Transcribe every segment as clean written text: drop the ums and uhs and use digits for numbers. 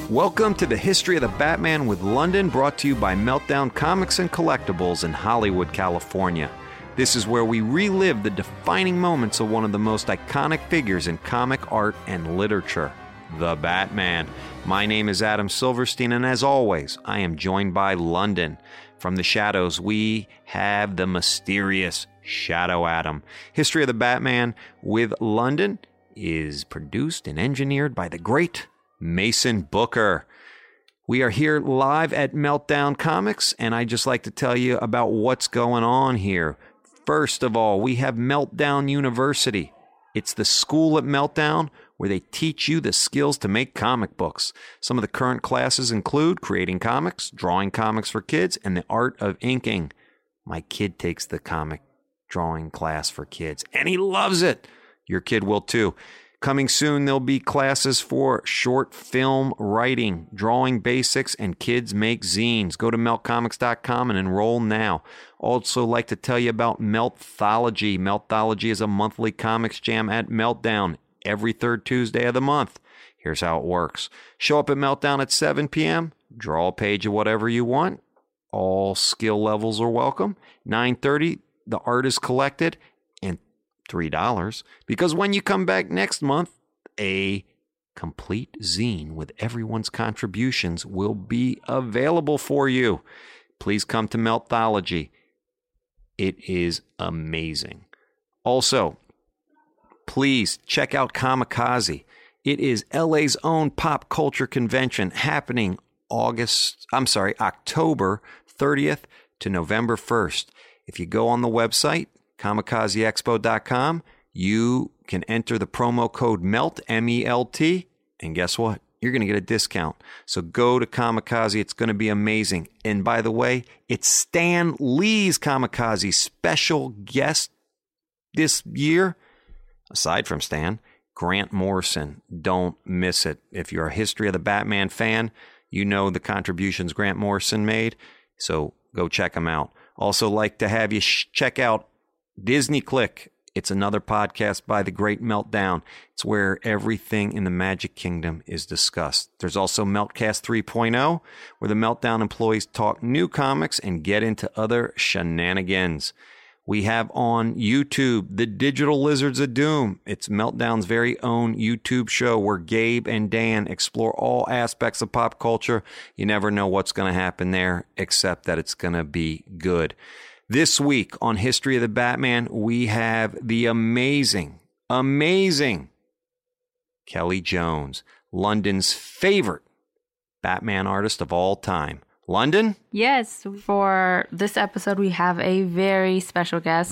Welcome to the History of the Batman with London, brought to you by Meltdown Comics and Collectibles in Hollywood, California. This is where we relive the defining moments of one of the most iconic figures in comic art and literature, the Batman. My name is Adam Silverstein, and as always, I am joined by London. From the shadows, we have the mysterious Shadow Adam. History of the Batman with London is produced and engineered by the great Mason Booker. We are here live at Meltdown Comics, and I'd just like to tell you about what's going on here. First of all, we have Meltdown University. It's the school at Meltdown where they teach you the skills to make comic books. Some of the current classes include creating comics, drawing comics for kids, and the art of inking. My kid takes the comic drawing class for kids, and he loves it. Your kid will too. Coming soon, there'll be classes for short film writing, drawing basics, and kids make zines. Go to meltcomics.com and enroll now. Also like to tell you about Meltthology. Meltthology is a monthly comics jam at Meltdown every third Tuesday of the month. Here's how it works. Show up at Meltdown at 7 p.m., draw a page of whatever you want. All skill levels are welcome. 9:30, the art is collected, and $3, because when you come back next month, a complete zine with everyone's contributions will be available for you. Please come to Meltthology. It is amazing. Also, please check out Comikaze. It is LA's own pop culture convention happening October 30th to November 1st. If you go on the website, kamikazeexpo.com, you can enter the promo code MELT, M-E-L-T, and guess what? You're going to get a discount. So go to Comikaze. It's going to be amazing. And by the way, it's Stan Lee's Comikaze special guest this year, aside from Stan, Grant Morrison. Don't miss it. If you're a History of the Batman fan, you know the contributions Grant Morrison made, so go check him out. Also like to have you check out Disney Click. It's another podcast by the great Meltdown. It's where everything in the Magic Kingdom is discussed. There's also Meltcast 3.0, where the Meltdown employees talk new comics and get into other shenanigans. We have on YouTube The Digital Lizards of Doom. It's Meltdown's very own YouTube show where Gabe and Dan explore all aspects of pop culture. You never know what's going to happen there, except that it's going to be good. This week on History of the Batman, we have the amazing Kelly Jones, London's favorite Batman artist of all time. London? Yes, for this episode, we have a very special guest.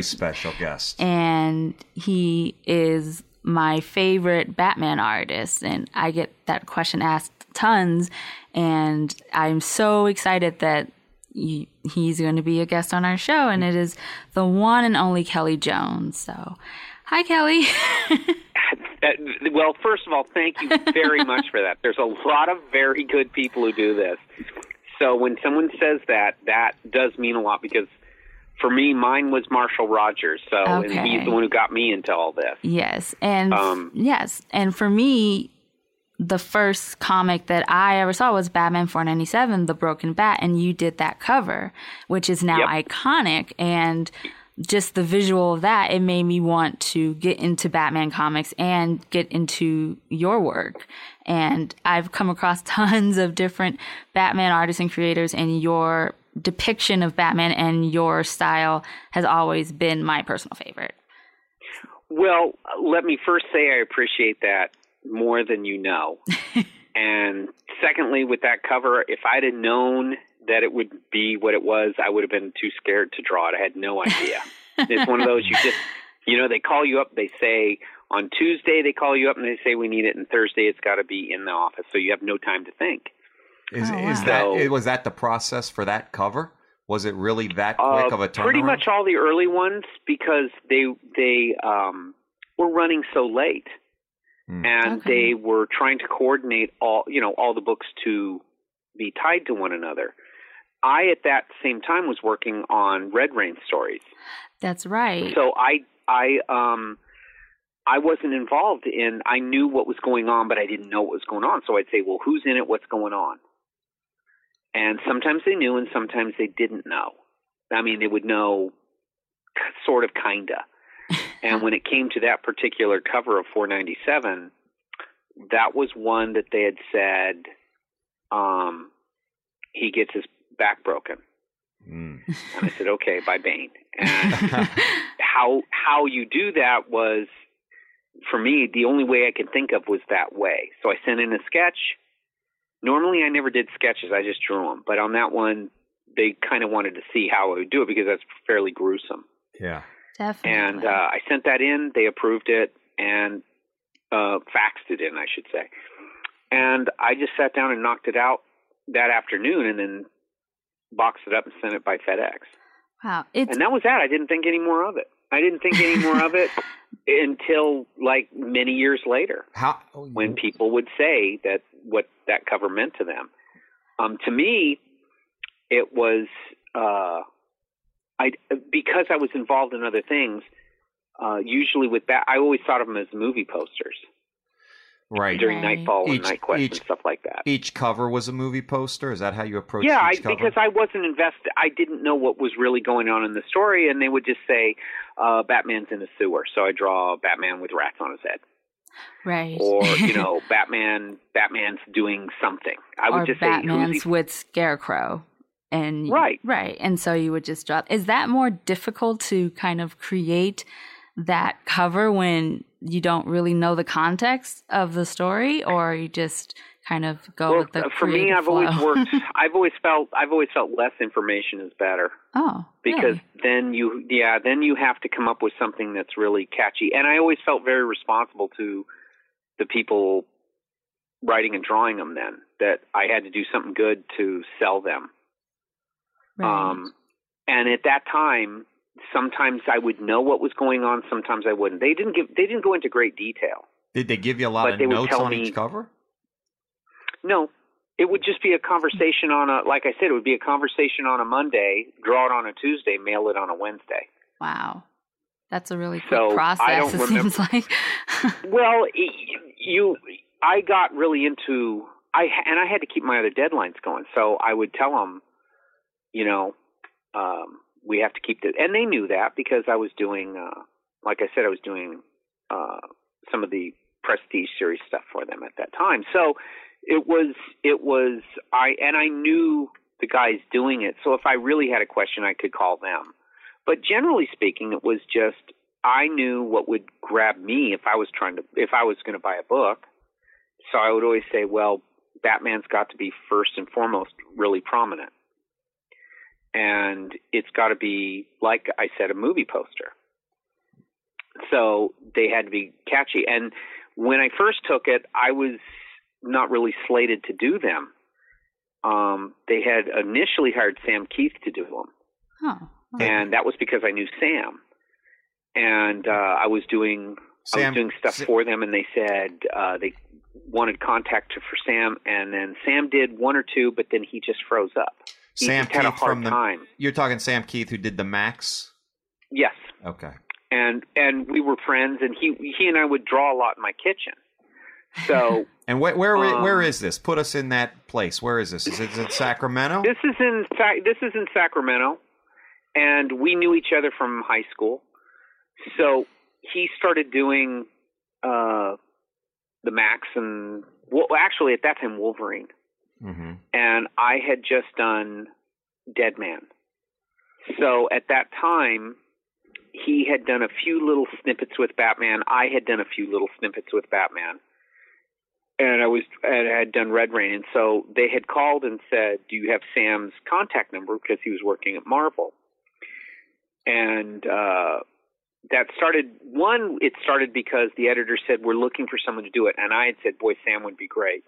And he is my favorite Batman artist. And I get that question asked tons. And I'm so excited that he's going to be a guest on our show, and it is the one and only Kelly Jones. So, hi, Kelly. Well, first of all, thank you very much for that. There's a lot of very good people who do this. So when someone says that, that does mean a lot, because for me, mine was Marshall Rogers. So, okay. And he's the one who got me into all this. Yes. And and for me, the first comic that I ever saw was Batman 497, The Broken Bat, and you did that cover, which is now iconic. And just the visual of that, it made me want to get into Batman comics and get into your work. And I've come across tons of different Batman artists and creators, and your depiction of Batman and your style has always been my personal favorite. Well, let me first say I appreciate that more than you know. And secondly, with that cover, if I'd have known that it would be what it was, I would have been too scared to draw it. I had no idea. It's one of those, they call you up, they say on Tuesday, they call you up and they say we need it, and Thursday it's got to be in the office, so you have no time to think. Was that the process for that cover? Was it really that quick of a turnaround? Pretty much all the early ones, because they were running so late. And they were trying to coordinate all the books to be tied to one another. I, at that same time, was working on Red Rain stories. That's right. So I I wasn't involved in, I knew what was going on, but I didn't know what was going on. So I'd say, well, who's in it? What's going on? And sometimes they knew and sometimes they didn't know. I mean, they would know sort of, kinda. And when it came to that particular cover of 497, that was one that they had said, he gets his back broken. And I said, okay, by Bane. And how you do that was, for me, the only way I could think of was that way. So I sent in a sketch. Normally I never did sketches. I just drew them. But on that one, they kind of wanted to see how I would do it because that's fairly gruesome. Yeah. Definitely. And I sent that in. They approved it and faxed it in, I should say. And I just sat down and knocked it out that afternoon and then boxed it up and sent it by FedEx. Wow. And that was that. I didn't think any more of it. I didn't think any more of it until like many years later, when people would say that what that cover meant to them. To me, it was because I was involved in other things. Usually with that, I always thought of them as movie posters. Right. During Nightfall and Nightquest and stuff like that. Each cover was a movie poster? Is that how you approached each cover? Because I wasn't invested. I didn't know what was really going on in the story, and they would just say, Batman's in a sewer, so I draw Batman with rats on his head. Right. Or, Batman's doing something. I would just Batman's say, with Scarecrow. And Right. And so you would just drop. Is that more difficult to kind of create that cover when you don't really know the context of the story, or you just kind of go with the for me, I've always felt less information is better. Oh, because then you have to come up with something that's really catchy. And I always felt very responsible to the people writing and drawing them then, that I had to do something good to sell them. Right. And at that time, sometimes I would know what was going on. Sometimes I wouldn't. They didn't go into great detail. Did they give you a lot of notes on each cover? No, it would just be a conversation like I said, it would be a conversation on a Monday, draw it on a Tuesday, mail it on a Wednesday. Wow. That's a really quick process, it seems like. Well, I got really into, I had to keep my other deadlines going. So I would tell them, we have to keep this. And they knew that because I was doing, like I said, I was doing some of the Prestige series stuff for them at that time. So I knew the guys doing it. So if I really had a question, I could call them. But generally speaking, it was just, I knew what would grab me if I was going to buy a book. So I would always say, well, Batman's got to be first and foremost really prominent. And it's got to be, like I said, a movie poster. So they had to be catchy. And when I first took it, I was not really slated to do them. They had initially hired Sam Keith to do them. Oh. And that was because I knew Sam. And I was doing stuff for them, and they said they wanted contact for Sam. And then Sam did one or two, but then he just froze up. Sam Keith had a hard time. You're talking Sam Keith, who did the Max? Yes. Okay. And we were friends, and he and I would draw a lot in my kitchen. So. And where is this? Put us in that place. Where is this? Is it in Sacramento? This is in Sacramento, and we knew each other from high school. So he started doing the Max and actually at that time Wolverine. Mm-hmm. And I had just done Dead Man. So at that time, he had done a few little snippets with Batman. I had done a few little snippets with Batman. And I had done Red Rain. And so they had called and said, do you have Sam's contact number? Because he was working at Marvel. And it started because the editor said, we're looking for someone to do it. And I had said, boy, Sam would be great.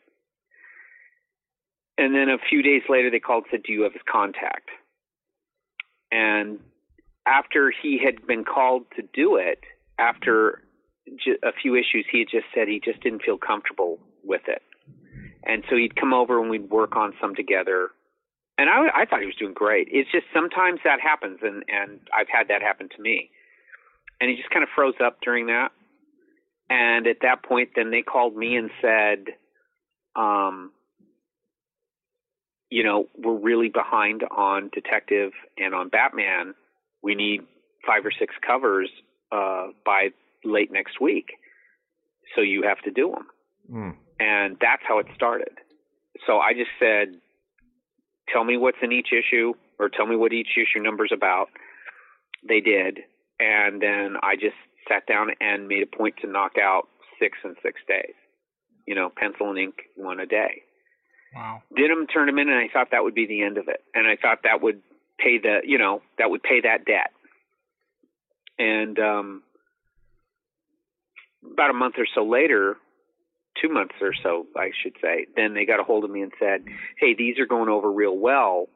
And then a few days later, they called and said, do you have his contact? And after he had been called to do it, after a few issues, he had just said he just didn't feel comfortable with it. And so he'd come over and we'd work on some together. And I thought he was doing great. It's just sometimes that happens, and I've had that happen to me. And he just kind of froze up during that. And at that point, then they called me and said, you know, we're really behind on Detective and on Batman. We need 5 or 6 covers by late next week. So you have to do them. Mm. And that's how it started. So I just said, tell me what's in each issue, or tell me what each issue number's about. They did. And then I just sat down and made a point to knock out 6 in 6 days. You know, pencil and ink, 1 a day. Wow. Did them, turned them in, and I thought that would be the end of it. And I thought that would pay that would pay that debt. And about a month or so later, 2 months or so, I should say, then they got a hold of me and said, hey, these are going over real well.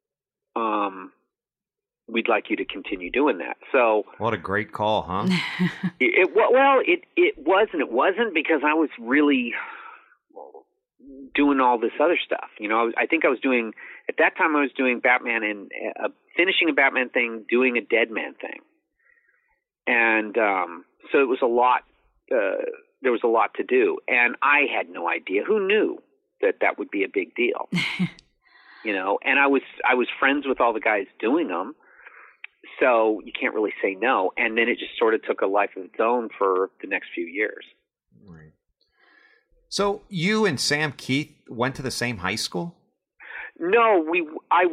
We'd like you to continue doing that. So what a great call, huh? It was and it wasn't, because I was really doing all this other stuff. You know, I think I was doing, at that time I was doing Batman and finishing a Batman thing, doing a Deadman thing. And so it was a lot, there was a lot to do. And I had no idea. Who knew that would be a big deal? You know, and I was friends with all the guys doing them. So you can't really say no. And then it just sort of took a life of its own for the next few years. Right. So you and Sam Keith went to the same high school? No, we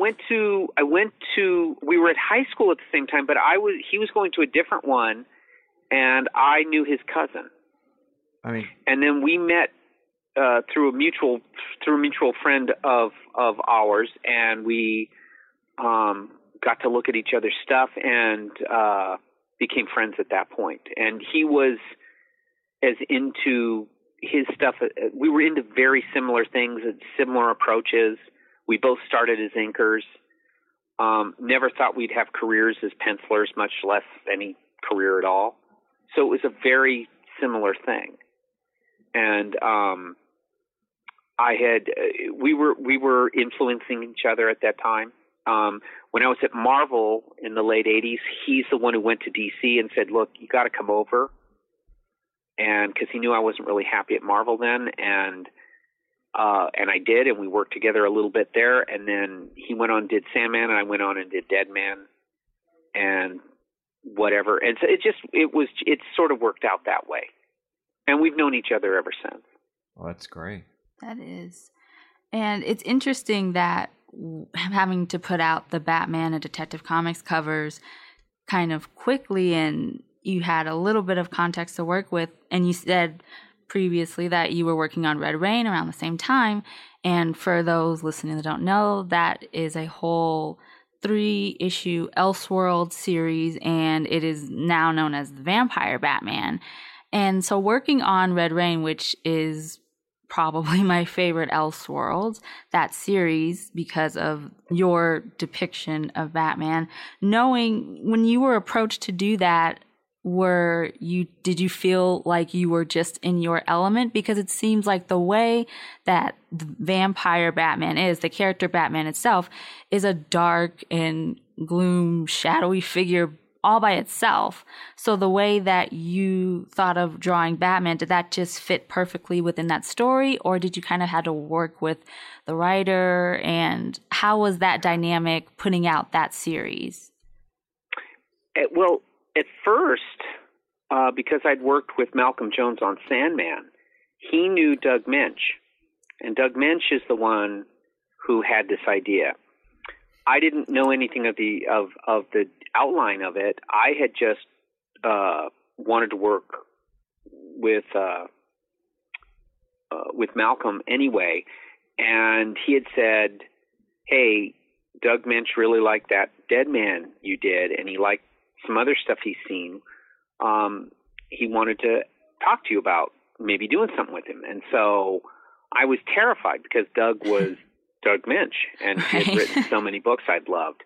were at high school at the same time, but he was going to a different one, and I knew his cousin. And then we met through a mutual friend of ours, and we got to look at each other's stuff and became friends at that point. And he was as into his stuff. We were into very similar things and similar approaches. We both started as inkers. Never thought we'd have careers as pencilers, much less any career at all. So it was a very similar thing. And we were influencing each other at that time. When I was at Marvel in the late 80s, he's the one who went to DC and said, look, you got to come over. And because he knew I wasn't really happy at Marvel then. And I did, and we worked together a little bit there. And then he went on and did Sandman, and I went on and did Deadman and whatever. And so it sort of worked out that way. And we've known each other ever since. Well, that's great. That is. And it's interesting that having to put out the Batman and Detective Comics covers kind of quickly, and you had a little bit of context to work with, and you said previously that you were working on Red Rain around the same time. And for those listening that don't know, that is a whole 3-issue Elseworld series, and it is now known as the Vampire Batman. And so working on Red Rain, which is probably my favorite Elseworlds, that series, because of your depiction of Batman, knowing when you were approached to do that, did you feel like you were just in your element? Because it seems like the way that the Vampire Batman is, the character Batman itself, is a dark and gloom, shadowy figure all by itself. So the way that you thought of drawing Batman, did that just fit perfectly within that story, or did you kind of had to work with the writer? And how was that dynamic putting out that series? Well, at first, because I'd worked with Malcolm Jones on Sandman, he knew Doug Moench, and Doug Moench is the one who had this idea. I didn't know anything of the outline of it. I had just wanted to work with Malcolm anyway, and he had said, "Hey, Doug Moench really liked that Deadman you did, and he liked some other stuff he's seen. He wanted to talk to you about maybe doing something with him." And so I was terrified, because Doug was Doug Moench, and he had written so many books I'd loved.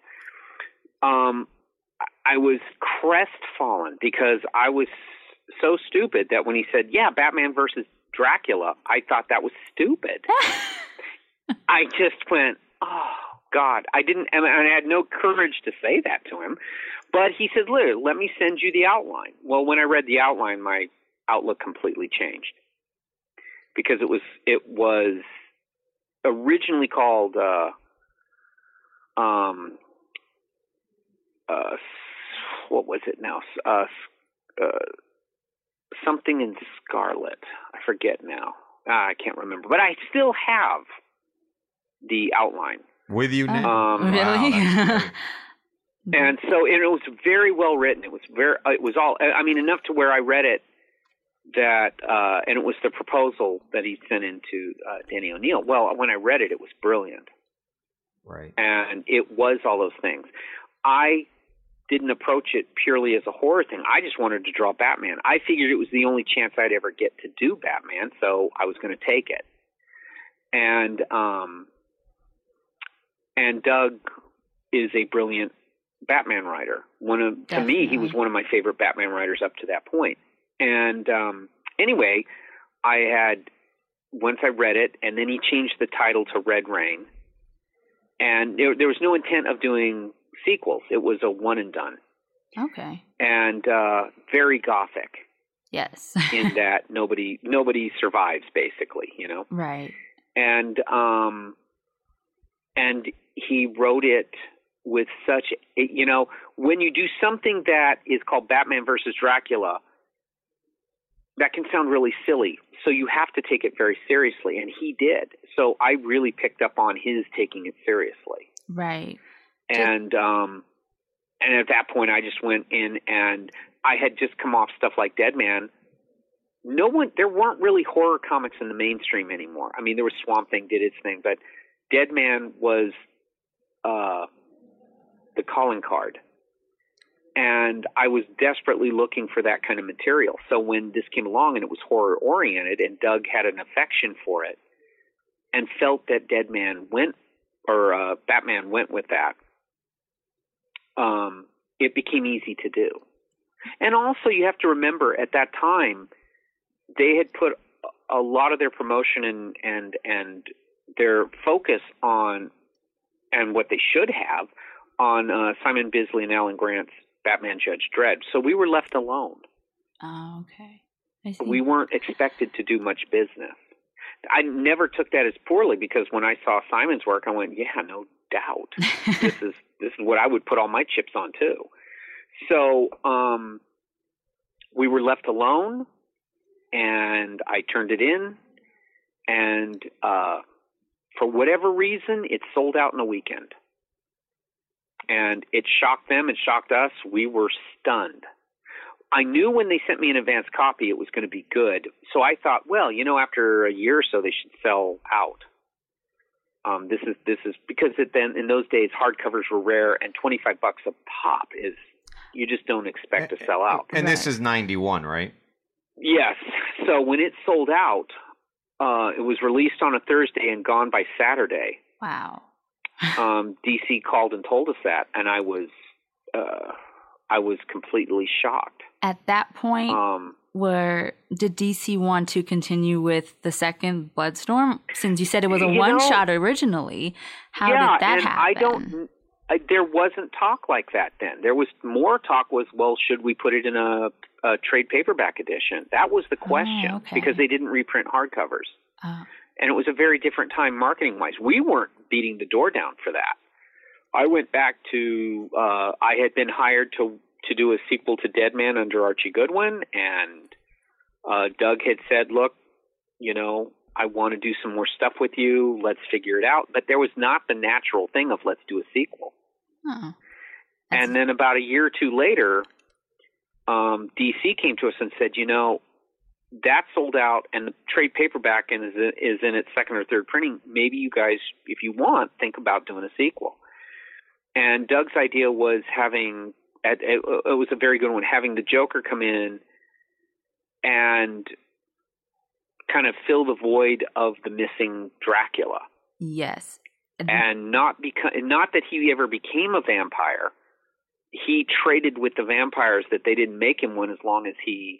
I was crestfallen, because I was so stupid that when he said, yeah, Batman versus Dracula, I thought that was stupid. I just went, oh, God. I had no courage to say that to him. But he said, let me send you the outline. Well, when I read the outline, outlook completely changed, because it was originally called what was it now? Something in Scarlet. I forget now. I can't remember, but I still have the outline with you now. Really? Wow, and it was very well written. It was all, I mean, enough to where I read it that, and it was the proposal that he sent into Danny O'Neil. Well, when I read it, it was brilliant. Right. And it was all those things. I didn't approach it purely as a horror thing. I just wanted to draw Batman. I figured it was the only chance I'd ever get to do Batman, so I was going to take it. And Doug is a brilliant Batman writer. To me, he was one of my favorite Batman writers up to that point. And anyway, once I read it, and then he changed the title to Red Rain, and there was no intent of doing sequels. It was a one and done. Okay. And very gothic. Yes. in that nobody survives, basically, you know. Right. And he wrote it with such, you know, when you do something that is called Batman versus Dracula, that can sound really silly. So you have to take it very seriously, and he did. So I really picked up on his taking it seriously. Right. And at that point, I just went in, and I had just come off stuff like Deadman. There weren't really horror comics in the mainstream anymore. I mean, there was Swamp Thing did its thing, but Deadman was the calling card. And I was desperately looking for that kind of material. So when this came along and it was horror oriented, and Doug had an affection for it and felt that Batman went with that, it became easy to do. And also, you have to remember, at that time, they had put a lot of their promotion and their focus on, and what they should have, on Simon Bisley and Alan Grant's Batman Judge Dredd. So we were left alone. Oh, okay. I see. We weren't expected to do much business. I never took that as poorly, because when I saw Simon's work, I went, yeah, no doubt. This is what I would put all my chips on too. So we were left alone, and I turned it in, and for whatever reason, it sold out in a weekend. And it shocked them, it shocked us. We were stunned. I knew when they sent me an advance copy it was going to be good. So I thought, well, you know, after a year or so, they should sell out. This is because then in those days hardcovers were rare, and $25 a pop is, you just don't expect to sell out. And this is 91, right? Yes. So when it sold out, it was released on a Thursday and gone by Saturday. Wow. DC called and told us that, and I was completely shocked. At that point, did DC want to continue with the second Bloodstorm? Since you said it was a one-shot originally, how did that happen? There wasn't talk like that then. There was more talk well, should we put it in a trade paperback edition? That was the question, because they didn't reprint hardcovers. Oh. And it was a very different time marketing-wise. We weren't beating the door down for that. I went back to I had been hired to do a sequel to Deadman under Archie Goodwin, and Doug had said, look, you know, I want to do some more stuff with you. Let's figure it out. But there was not the natural thing of let's do a sequel. Oh. And then about a year or two later, DC came to us and said, you know, that sold out, and the trade paperback is in its second or third printing. Maybe you guys, if you want, think about doing a sequel. And Doug's idea was it was a very good one, having the Joker come in and kind of fill the void of the missing Dracula. Yes. And not that he ever became a vampire. He traded with the vampires that they didn't make him one, as long as he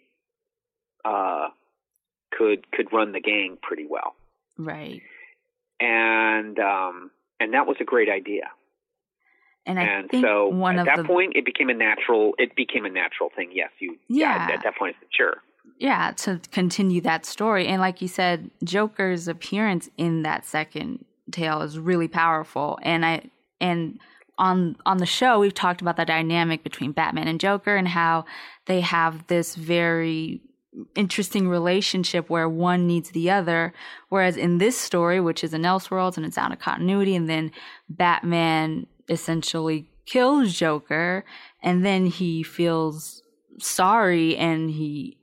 could run the gang pretty well. Right. And that was a great idea. And I think so at that point it became a natural thing. Yes, at that point, sure. Yeah, to continue that story. And like you said, Joker's appearance in that second tale is really powerful. And on the show, we've talked about the dynamic between Batman and Joker and how they have this very interesting relationship where one needs the other. Whereas in this story, which is in Elseworlds and it's out of continuity, and then Batman essentially kills Joker and then he feels sorry and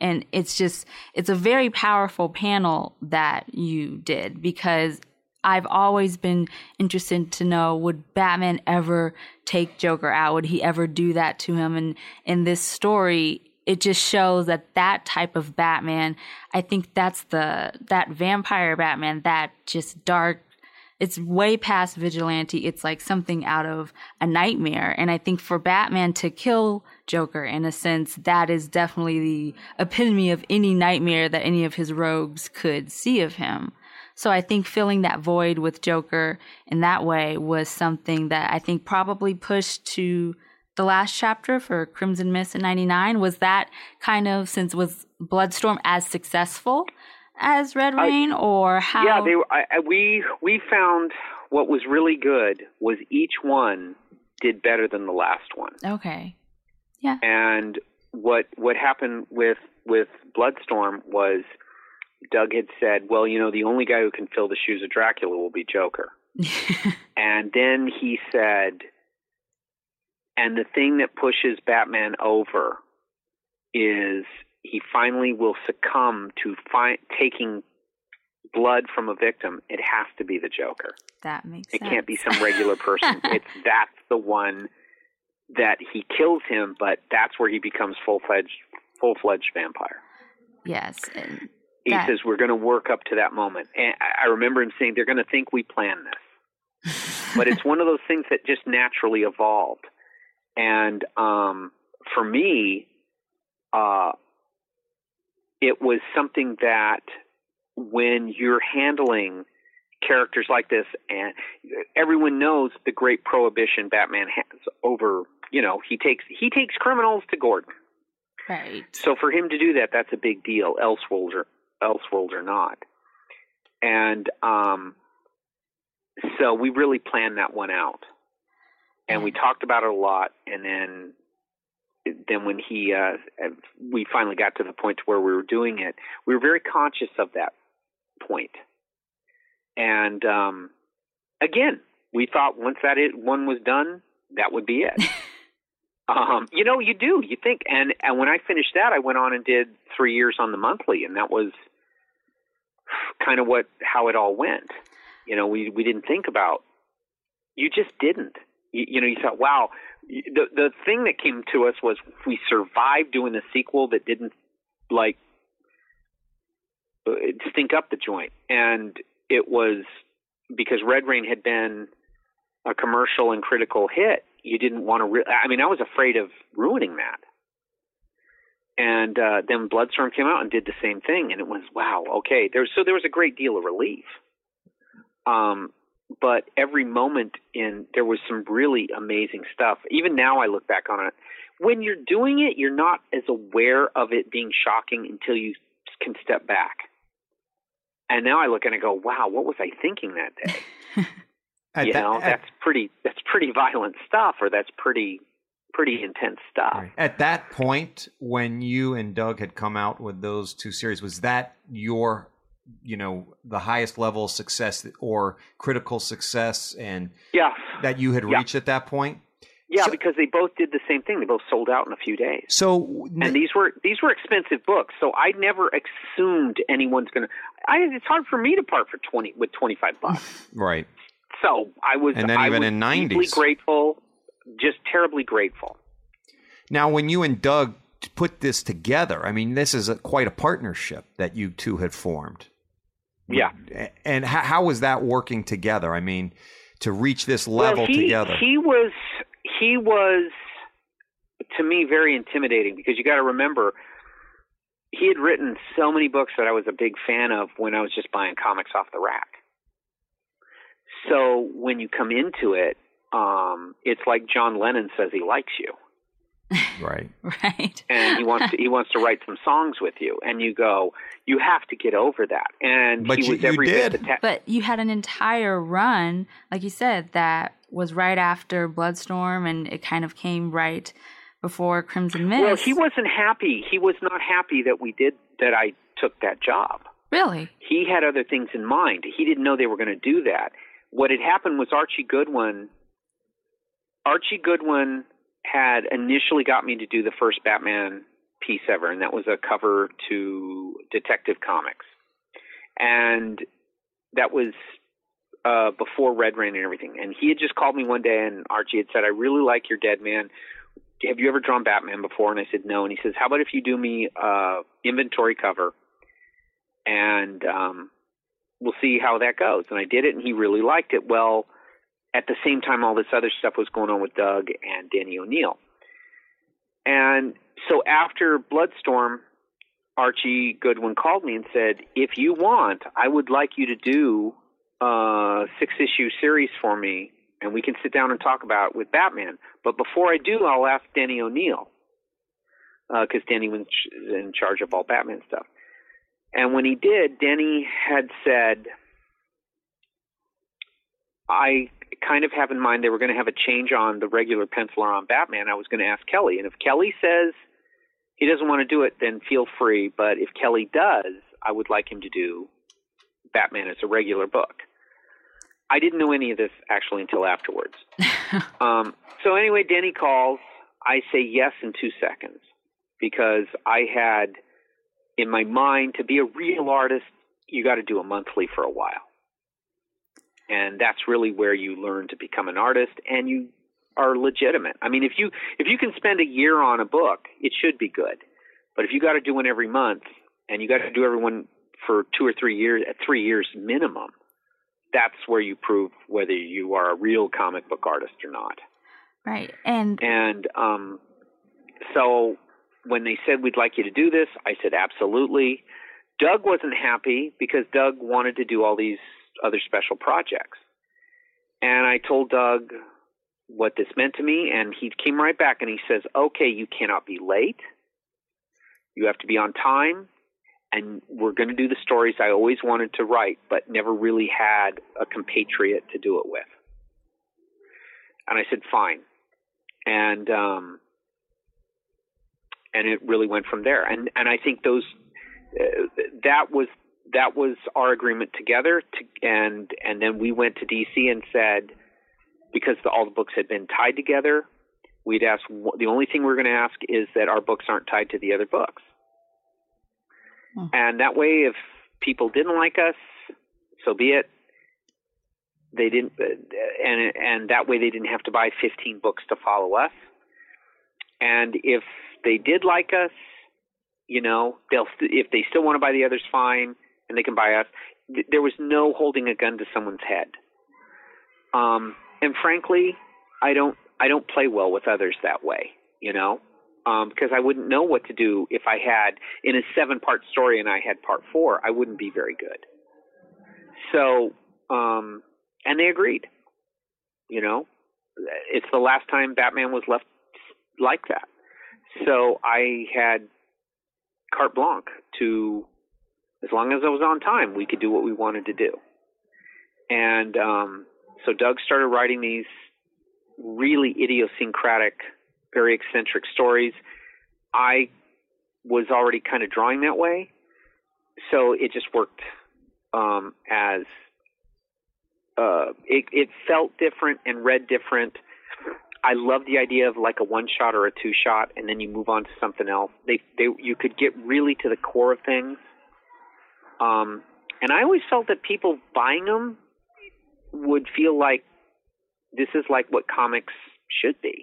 it's a very powerful panel that you did, because I've always been interested to know, would Batman ever take Joker out? Would he ever do that to him? And in this story, it just shows that type of Batman, I think that's that vampire Batman, that just dark, it's way past vigilante. It's like something out of a nightmare. And I think for Batman to kill Joker, in a sense, that is definitely the epitome of any nightmare that any of his rogues could see of him. So I think filling that void with Joker in that way was something that I think probably pushed to the last chapter for Crimson Mist in 99. Was that kind of, since was Bloodstorm as successful as Red Rain, or how? Yeah, we found what was really good was each one did better than the last one. Okay. Yeah. And what happened with Bloodstorm was Doug had said, well, the only guy who can fill the shoes of Dracula will be Joker. And then he said, and the thing that pushes Batman over is he finally will succumb to taking blood from a victim. It has to be the Joker. That makes sense. It can't be some regular person. That's the one that he kills him, but that's where he becomes full-fledged vampire. Yes. He says, we're going to work up to that moment. And I remember him saying, they're going to think we planned this. But it's one of those things that just naturally evolved. And for me, it was something that when you're handling characters like this, and everyone knows the great prohibition Batman has over, he takes criminals to Gordon. Right. So for him to do that, that's a big deal, Elseworlds or not. And so we really planned that one out. And we talked about it a lot, and then when we finally got to the point where we were doing it, we were very conscious of that point. And again, we thought once one was done, that would be it. You think, and when I finished that, I went on and did 3 years on the monthly, and that was kind of how it all went. We didn't think about. You just didn't. You thought, wow. The thing that came to us was we survived doing the sequel that didn't stink up the joint, and it was because Red Rain had been a commercial and critical hit. You didn't want to. I was afraid of ruining that. And then Bloodstorm came out and did the same thing, and it was wow. Okay, there was a great deal of relief. But every moment there was some really amazing stuff. Even now I look back on it. When you're doing it, you're not as aware of it being shocking until you can step back. And now I look and I go, wow, what was I thinking that day? That's pretty violent stuff, or that's pretty intense stuff. Right. At that point, when you and Doug had come out with those two series, was that your the highest level of success or critical success and that you had reached at that point? Yeah, because they both did the same thing. They both sold out in a few days. And these were expensive books, so I never assumed anyone's going to. It's hard for me to part for $25. Right. So I was. And then even in '90s, deeply grateful, just terribly grateful. Now, when you and Doug put this together, this is quite a partnership that you two had formed. Yeah. And how was that working together? To reach this level together. He was, to me, very intimidating, because you got to remember, he had written so many books that I was a big fan of when I was just buying comics off the rack. So when you come into it, it's like John Lennon says he likes you. Right. Right. And he wants to write some songs with you. And you go, you have to get over that. And but he was you every did. bit But you had an entire run, like you said, that was right after Bloodstorm, and it kind of came right before Crimson Mist. Well, he wasn't happy. He was not happy that I took that job. Really? He had other things in mind. He didn't know they were going to do that. What had happened was Archie Goodwin had initially got me to do the first Batman piece ever, and that was a cover to Detective Comics. And that was before Red Rain and everything. And he had just called me one day, and Archie had said, I really like your Dead Man. Have you ever drawn Batman before? And I said, no. And he says, how about if you do me inventory cover, and we'll see how that goes. And I did it, and he really liked it. Well, at the same time, all this other stuff was going on with Doug and Danny O'Neill. And so after Bloodstorm, Archie Goodwin called me and said, if you want, I would like you to do a 6-issue series for me, and we can sit down and talk about it with Batman. But before I do, I'll ask Danny O'Neill, because Danny was in charge of all Batman stuff. And when he did, Danny had said, I kind of have in mind they were going to have a change on the regular penciler on Batman. I was going to ask Kelly. And if Kelly says he doesn't want to do it, then feel free. But if Kelly does, I would like him to do Batman as a regular book. I didn't know any of this actually until afterwards. So anyway, Danny calls. I say yes in 2 seconds, because I had in my mind, to be a real artist, you got to do a monthly for a while. And that's really where you learn to become an artist, and you are legitimate. I mean, if you can spend a year on a book, it should be good. But if you got to do one every month, and you got to do everyone for 2 or 3 years, at 3 years minimum, that's where you prove whether you are a real comic book artist or not. Right. So when they said, we'd like you to do this, I said, absolutely. Doug wasn't happy because Doug wanted to do all these other special projects. And I told Doug what this meant to me, and he came right back and he says, okay, you cannot be late. You have to be on time, and we're going to do the stories I always wanted to write, but never really had a compatriot to do it with. And I said, fine. And it really went from there. And I think that was our agreement together. And then we went to DC and said, because all the books had been tied together, we'd ask, the only thing we're going to ask is that our books aren't tied to the other books. And that way, if people didn't like us, so be it. They didn't, and that way they didn't have to buy 15 books to follow us. And if they did like us, if they still want to buy the others, fine, and they can buy us. There was no holding a gun to someone's head. And frankly, I don't play well with others that way, because I wouldn't know what to do if I had in a 7-part story and I had part 4. I wouldn't be very good. So, and they agreed. It's the last time Batman was left like that. So I had carte blanche to, as long as I was on time, we could do what we wanted to do. And so Doug started writing these really idiosyncratic, very eccentric stories. I was already kind of drawing that way, so it just worked as it felt different and read different. I love the idea of like a 1-shot or a 2-shot, and then you move on to something else. You could get really to the core of things. And I always felt that people buying them would feel like this is like what comics should be.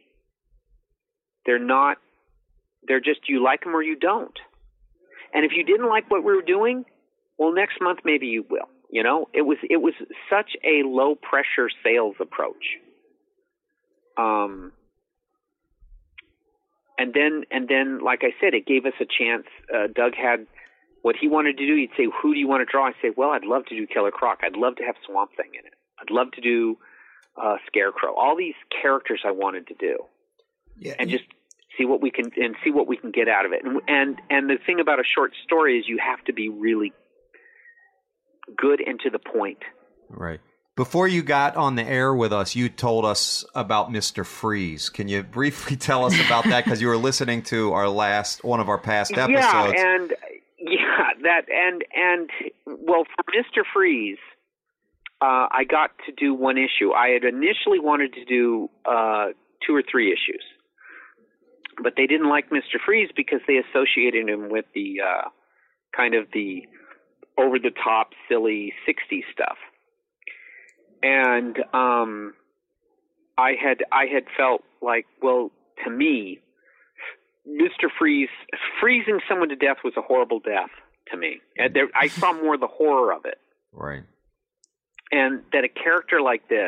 They're just, you like them or you don't. And if you didn't like what we were doing, well, next month maybe you will. It was such a low pressure sales approach. And then, like I said, it gave us a chance. Doug had what he wanted to do. He'd say, who do you want to draw? I'd say, well, I'd love to do Killer Croc. I'd love to have Swamp Thing in it. I'd love to do Scarecrow. All these characters I wanted to do. Yeah, and just see what we can get out of it. And the thing about a short story is you have to be really good and to the point. Right. Before you got on the air with us, you told us about Mr. Freeze. Can you briefly tell us about that? Because you were listening to one of our past episodes. Well, for Mr. Freeze, I got to do one issue. I had initially wanted to do 2 or 3 issues, but they didn't like Mr. Freeze because they associated him with the kind of the over-the-top, silly 60s stuff. And I had felt like, well, to me, Mr. Freeze, freezing someone to death was a horrible death to me. And I saw more the horror of it. Right. And that a character like this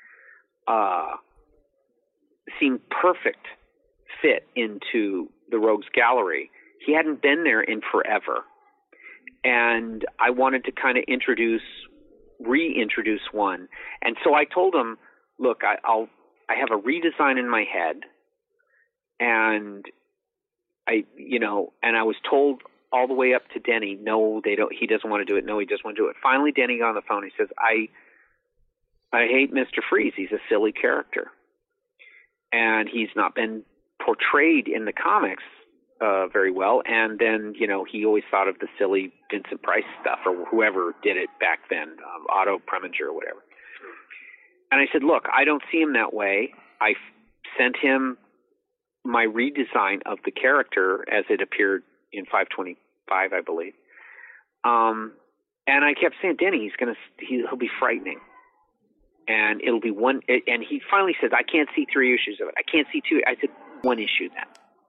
seemed perfect fit into the Rogues Gallery. He hadn't been there in forever. And I wanted to kind of reintroduce one. And so I told him, look, I have a redesign in my head, and I was told all the way up to Denny, no, he doesn't want to do it. No, he doesn't want to do it. Finally, Denny got on the phone. He says, I hate Mr. Freeze. He's a silly character. And he's not been portrayed in the comics very well. And then, he always thought of the silly Vincent Price stuff or whoever did it back then, Otto Preminger or whatever. And I said, look, I don't see him that way. I sent him my redesign of the character as it appeared in 525, I believe. And I kept saying, Denny, he'll be frightening. And it'll be one, and he finally said, I can't see 3 issues of it. I can't see 2. I said, 1 issue then.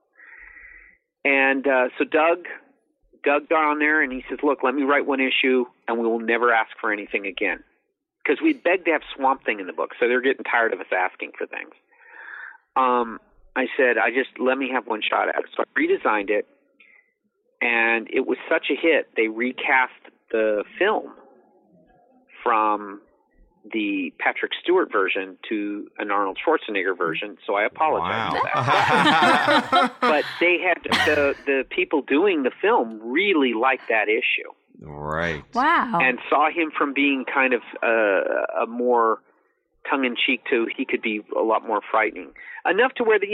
And so Doug got on there and he says, look, let me write 1 issue and we will never ask for anything again. Because we begged to have Swamp Thing in the book, so they're getting tired of us asking for things. I said, let me have 1 shot at it. So I redesigned it, and it was such a hit, they recast the film from the Patrick Stewart version to an Arnold Schwarzenegger version, so I apologize for that. But they had the people doing the film really liked that issue. Right. Wow. And saw him from being kind of a more tongue-in-cheek to he could be a lot more frightening. Enough to where,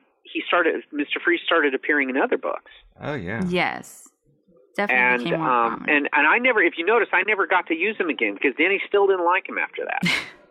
Mr. Freeze started appearing in other books. Oh, yeah. Yes. Definitely became more prominent. And I never, if you notice, I never got to use him again because Denny still didn't like him after that.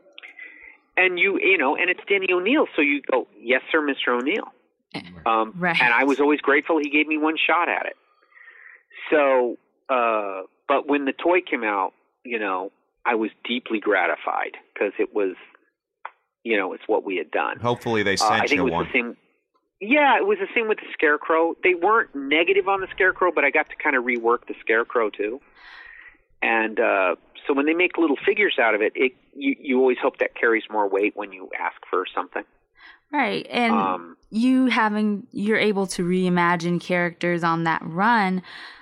And and it's Denny O'Neil, so you go, yes, sir, Mr. O'Neil. Right. And I was always grateful he gave me 1 shot at it. So, but when the toy came out, I was deeply gratified because it was, it's what we had done. Hopefully they sent I think you it was one. The same. Yeah, it was the same with the Scarecrow. They weren't negative on the Scarecrow, but I got to kind of rework the Scarecrow too. And so when they make little figures out of it, you always hope that carries more weight when you ask for something. Right. And you're able to reimagine characters on that run.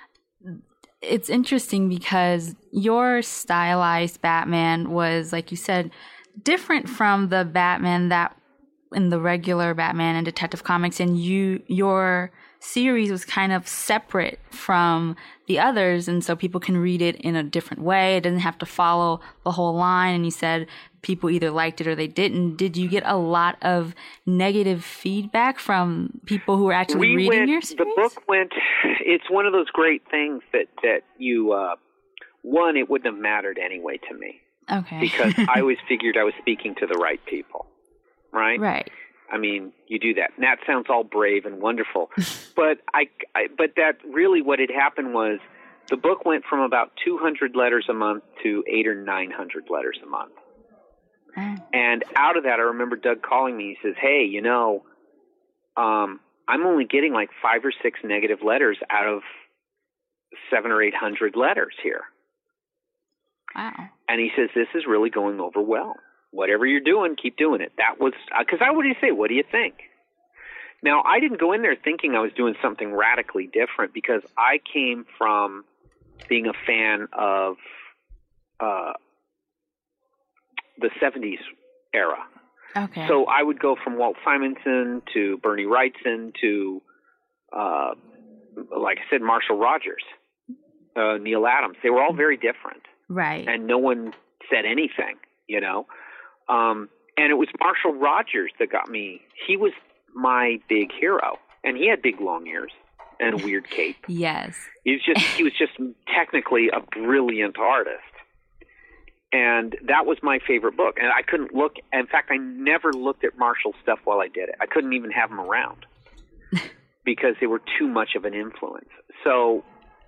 It's interesting because your stylized Batman was, like you said, different from the Batman that in the regular Batman and Detective Comics, and your series was kind of separate from the others, and so people can read it in a different way. It doesn't have to follow the whole line, and you said people either liked it or they didn't. Did you get a lot of negative feedback from people who were actually reading your series? The book went, it's one of those great things that you, one, it wouldn't have mattered anyway to me. Okay. Because I always figured I was speaking to the right people. Right? Right. I mean, you do that. And that sounds all brave and wonderful. But but that really what had happened was the book went from about 200 letters a month to 800 or 900 letters a month. And out of that, I remember Doug calling me. He says, hey, I'm only getting like 5 or 6 negative letters out of 700 or 800 letters here. Wow. And he says, this is really going over well. Whatever you're doing, keep doing it. That was, because I would say, what do you think? Now, I didn't go in there thinking I was doing something radically different because I came from being a fan of the 70s era. Okay. So I would go from Walt Simonson to Bernie Wrightson to, like I said, Marshall Rogers, Neal Adams. They were all very different. Right. And no one said anything, you know. And it was Marshall Rogers that got me. He was my big hero. And he had big long ears and a weird cape. Yes. He was just technically a brilliant artist. And that was my favorite book. And I couldn't look. In fact, I never looked at Marshall's stuff while I did it. I couldn't even have them around because they were too much of an influence. So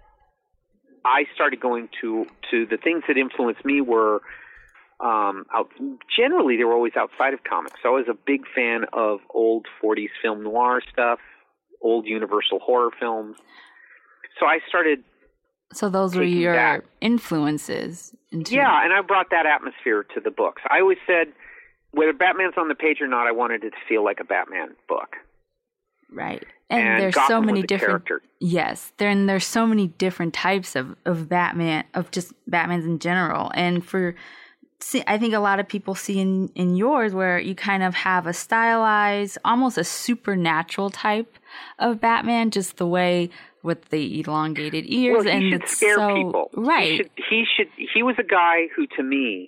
I started going to the things that influenced me were generally they were always outside of comics. So I was a big fan of old 40s film noir stuff, old Universal horror films. So I started. So those were your influences. Yeah, and I brought that atmosphere to the books. I always said, whether Batman's on the page or not, I wanted it to feel like a Batman book. Right. And there's Gotham so many was different character. Yes. There's so many different types of Batman, of just Batmans in general. And I think a lot of people see in yours where you kind of have a stylized, almost a supernatural type of Batman, just the way with the elongated ears. Well, he should scare people. Right. He was a guy who, to me,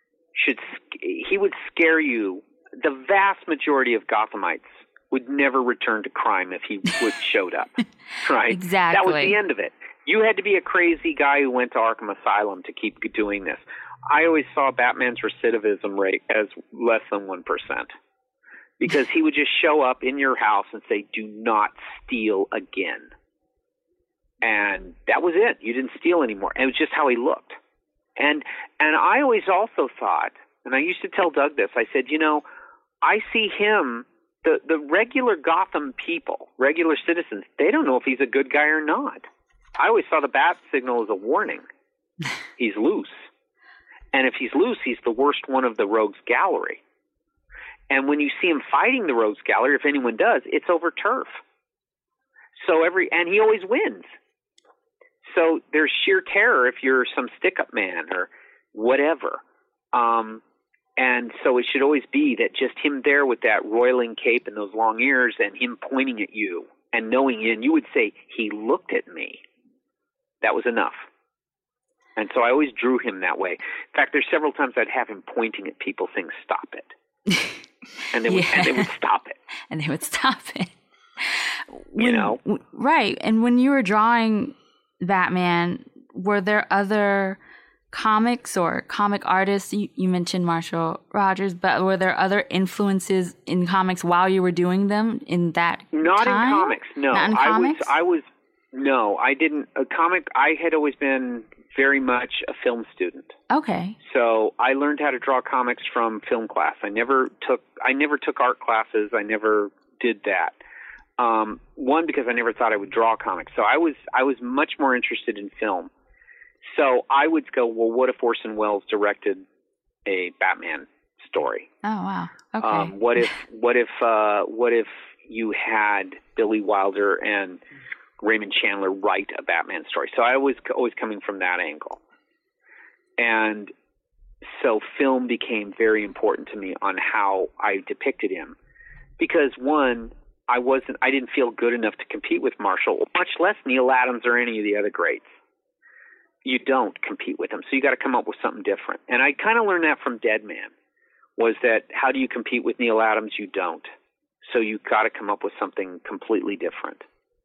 he would scare you. The vast majority of Gothamites would never return to crime if he showed up. Right? Exactly. That was the end of it. You had to be a crazy guy who went to Arkham Asylum to keep doing this. I always saw Batman's recidivism rate as less than 1%. Because he would just show up in your house and say, "Do not steal again." And that was it. You didn't steal anymore. And it was just how he looked. And I always also thought, and I used to tell Doug this, I said, I see him, the regular Gotham people, regular citizens, they don't know if he's a good guy or not. I always saw the bat signal as a warning. He's loose. And if he's loose, he's the worst one of the rogues gallery. And when you see him fighting the rogues gallery, if anyone does, it's over turf. And he always wins. So there's sheer terror if you're some stick-up man or whatever. And so it should always be that just him there with that roiling cape and those long ears and him pointing at you and knowing you, and you would say, "He looked at me." That was enough. And so I always drew him that way. In fact, there's several times I'd have him pointing at people saying, "Stop it." And they would stop it. And they would stop it. Right. And when you were drawing Batman, were there other comics or comic artists? You mentioned Marshall Rogers, but were there other influences in comics while you were doing them in that Not time? In comics, no. Not in comics? No, I didn't. I had always been very much a film student. Okay. So I learned how to draw comics from film class. I never took art classes. I never did that. One, because I never thought I would draw comics. So I was much more interested in film. So I would go, well, what if Orson Welles directed a Batman story? Oh wow. Okay. What if you had Billy Wilder and Raymond Chandler write a Batman story? So I was always coming from that angle. And so film became very important to me on how I depicted him. Because one, I didn't feel good enough to compete with Marshall, much less Neal Adams or any of the other greats. You don't compete with them, so you got to come up with something different. And I kind of learned that from Deadman, was that how do you compete with Neal Adams? You don't. So you got to come up with something completely different.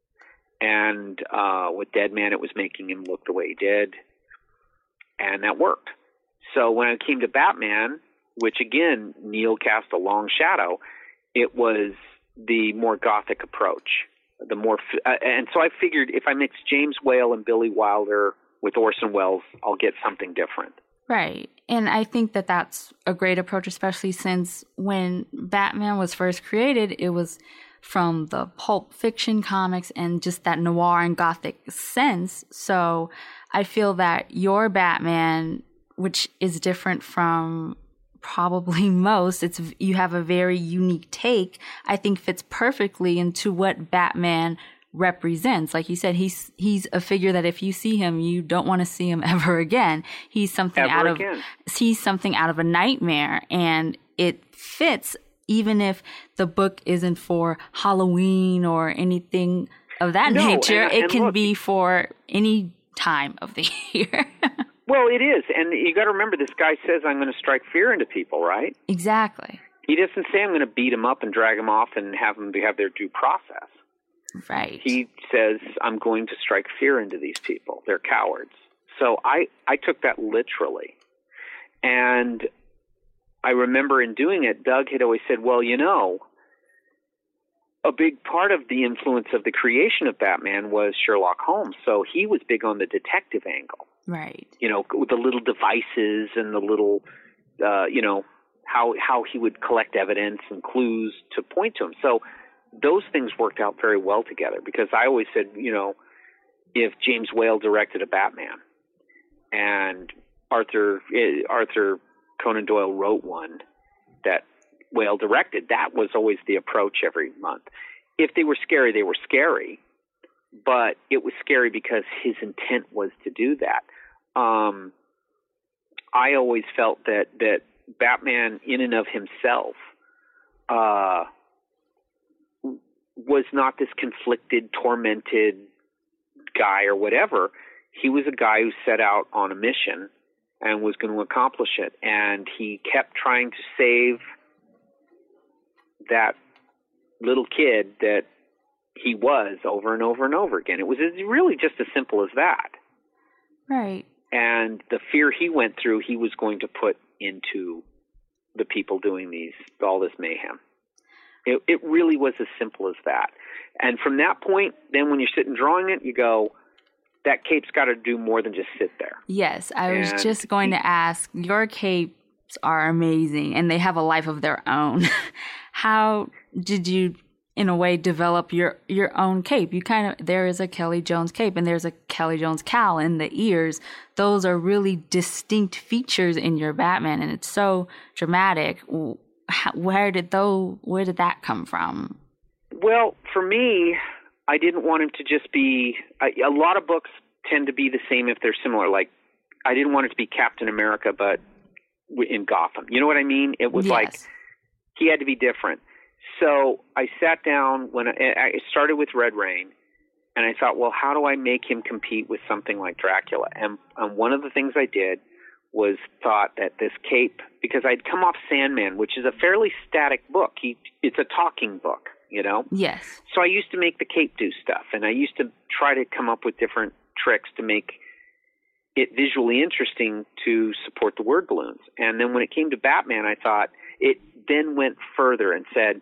And with Deadman, it was making him look the way he did, and that worked. So when I came to Batman, which again, Neal cast a long shadow, it was the more gothic approach. And so I figured if I mix James Whale and Billy Wilder with Orson Welles, I'll get something different. Right. And I think that that's a great approach, especially since when Batman was first created, it was from the pulp fiction comics and just that noir and gothic sense. So I feel that your Batman, which is different from probably most, you have a very unique take, I think fits perfectly into what Batman represents. Like you said, he's a figure that if you see him, you don't want to see him ever again. He's something out of a nightmare, and it fits even if the book isn't for Halloween or anything of that nature. It can be for any time of the year. Well, it is. And you got to remember, this guy says, I'm going to strike fear into people, right? Exactly. He doesn't say I'm going to beat them up and drag them off and have them have their due process. Right. He says, I'm going to strike fear into these people. They're cowards. So I took that literally. And I remember in doing it, Doug had always said, well, you know, a big part of the influence of the creation of Batman was Sherlock Holmes. So he was big on the detective angle. Right. You know, with the little devices and the little, you know, how he would collect evidence and clues to point to him. So those things worked out very well together, because I always said, you know, if James Whale directed a Batman and Arthur Conan Doyle wrote one that Whale directed, that was always the approach every month. If they were scary, they were scary, but it was scary because his intent was to do that. I always felt that Batman in and of himself was not this conflicted, tormented guy or whatever. He was a guy who set out on a mission and was going to accomplish it. And he kept trying to save that little kid that he was over and over and over again. It was really just as simple as that. Right. And the fear he went through, he was going to put into the people doing all this mayhem. It really was as simple as that. And from that point, then when you're sitting drawing it, you go, that cape's got to do more than just sit there. Yes, I was just going to ask, your capes are amazing, and they have a life of their own. How did you, in a way, develop your own cape? There is a Kelly Jones cape, and there's a Kelly Jones cowl in the ears. Those are really distinct features in your Batman, and it's so dramatic. Where did that come from? Well, for me, I didn't want him to just be a lot of books tend to be the same if they're similar. Like, I didn't want it to be Captain America, but in Gotham. You know what I mean? It was like he had to be different. So I sat down when I started with Red Rain, and I thought, well, how do I make him compete with something like Dracula? And one of the things I did was thought that this cape, because I'd come off Sandman, which is a fairly static book. It's a talking book, you know? Yes. So I used to make the cape do stuff, and I used to try to come up with different tricks to make it visually interesting to support the word balloons. And then when it came to Batman, I thought it then went further and said,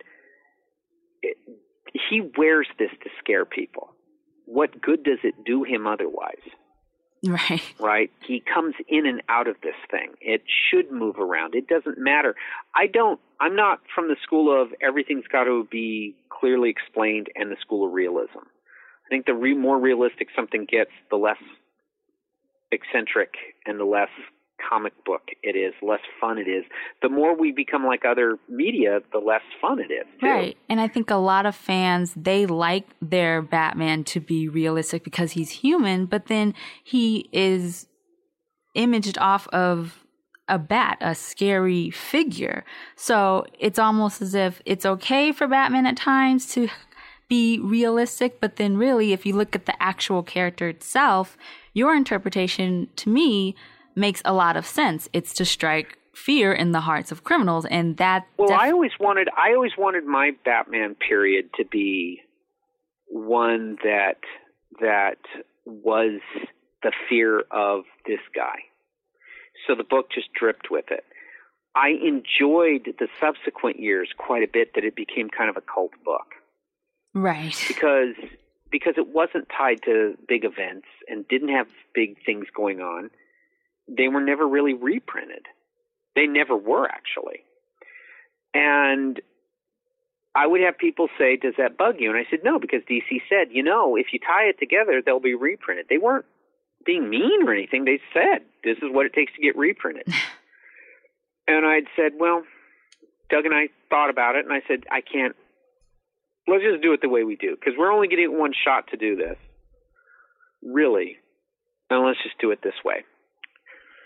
he wears this to scare people. What good does it do him otherwise? Right. Right? He comes in and out of this thing. It should move around. It doesn't matter. I'm not from the school of everything's got to be clearly explained and the school of realism. I think the more realistic something gets, the less eccentric and the less comic book it is, less fun it is. The more we become like other media, the less fun it is, too. Right. And I think a lot of fans, they like their Batman to be realistic because he's human, but then he is imaged off of a bat, a scary figure. So it's almost as if it's okay for Batman at times to be realistic, but then really, if you look at the actual character itself, your interpretation, to me, makes a lot of sense. It's to strike fear in the hearts of criminals, and that. Well, I always wanted my Batman period to be one that was the fear of this guy. So the book just dripped with it. I enjoyed the subsequent years quite a bit that it became kind of a cult book. Right. Because it wasn't tied to big events and didn't have big things going on. They were never really reprinted. They never were, actually. And I would have people say, does that bug you? And I said, no, because DC said, if you tie it together, they'll be reprinted. They weren't being mean or anything. They said, this is what it takes to get reprinted. And I'd said, well, Doug and I thought about it, and I said, I can't. Let's just do it the way we do, because we're only getting one shot to do this. Really. And let's just do it this way.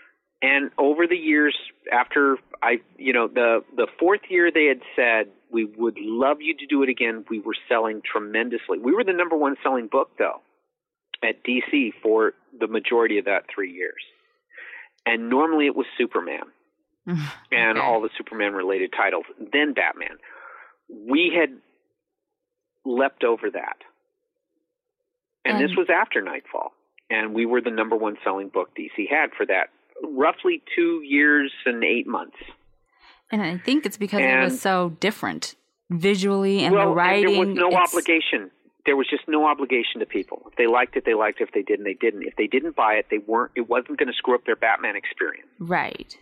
And over the years, after the fourth year they had said, we would love you to do it again, we were selling tremendously. We were the number one selling book, though, at DC for the majority of that 3 years. And normally it was Superman and all the Superman-related titles, then Batman. We had leapt over that. And this was after Nightfall. And we were the number one selling book DC had for that roughly 2 years and 8 months. And I think it's because it was so different visually and the writing. And there was no obligation. There was just no obligation to people. If they liked it, they liked it. If they didn't, they didn't. If they didn't buy it, it wasn't going to screw up their Batman experience. Right.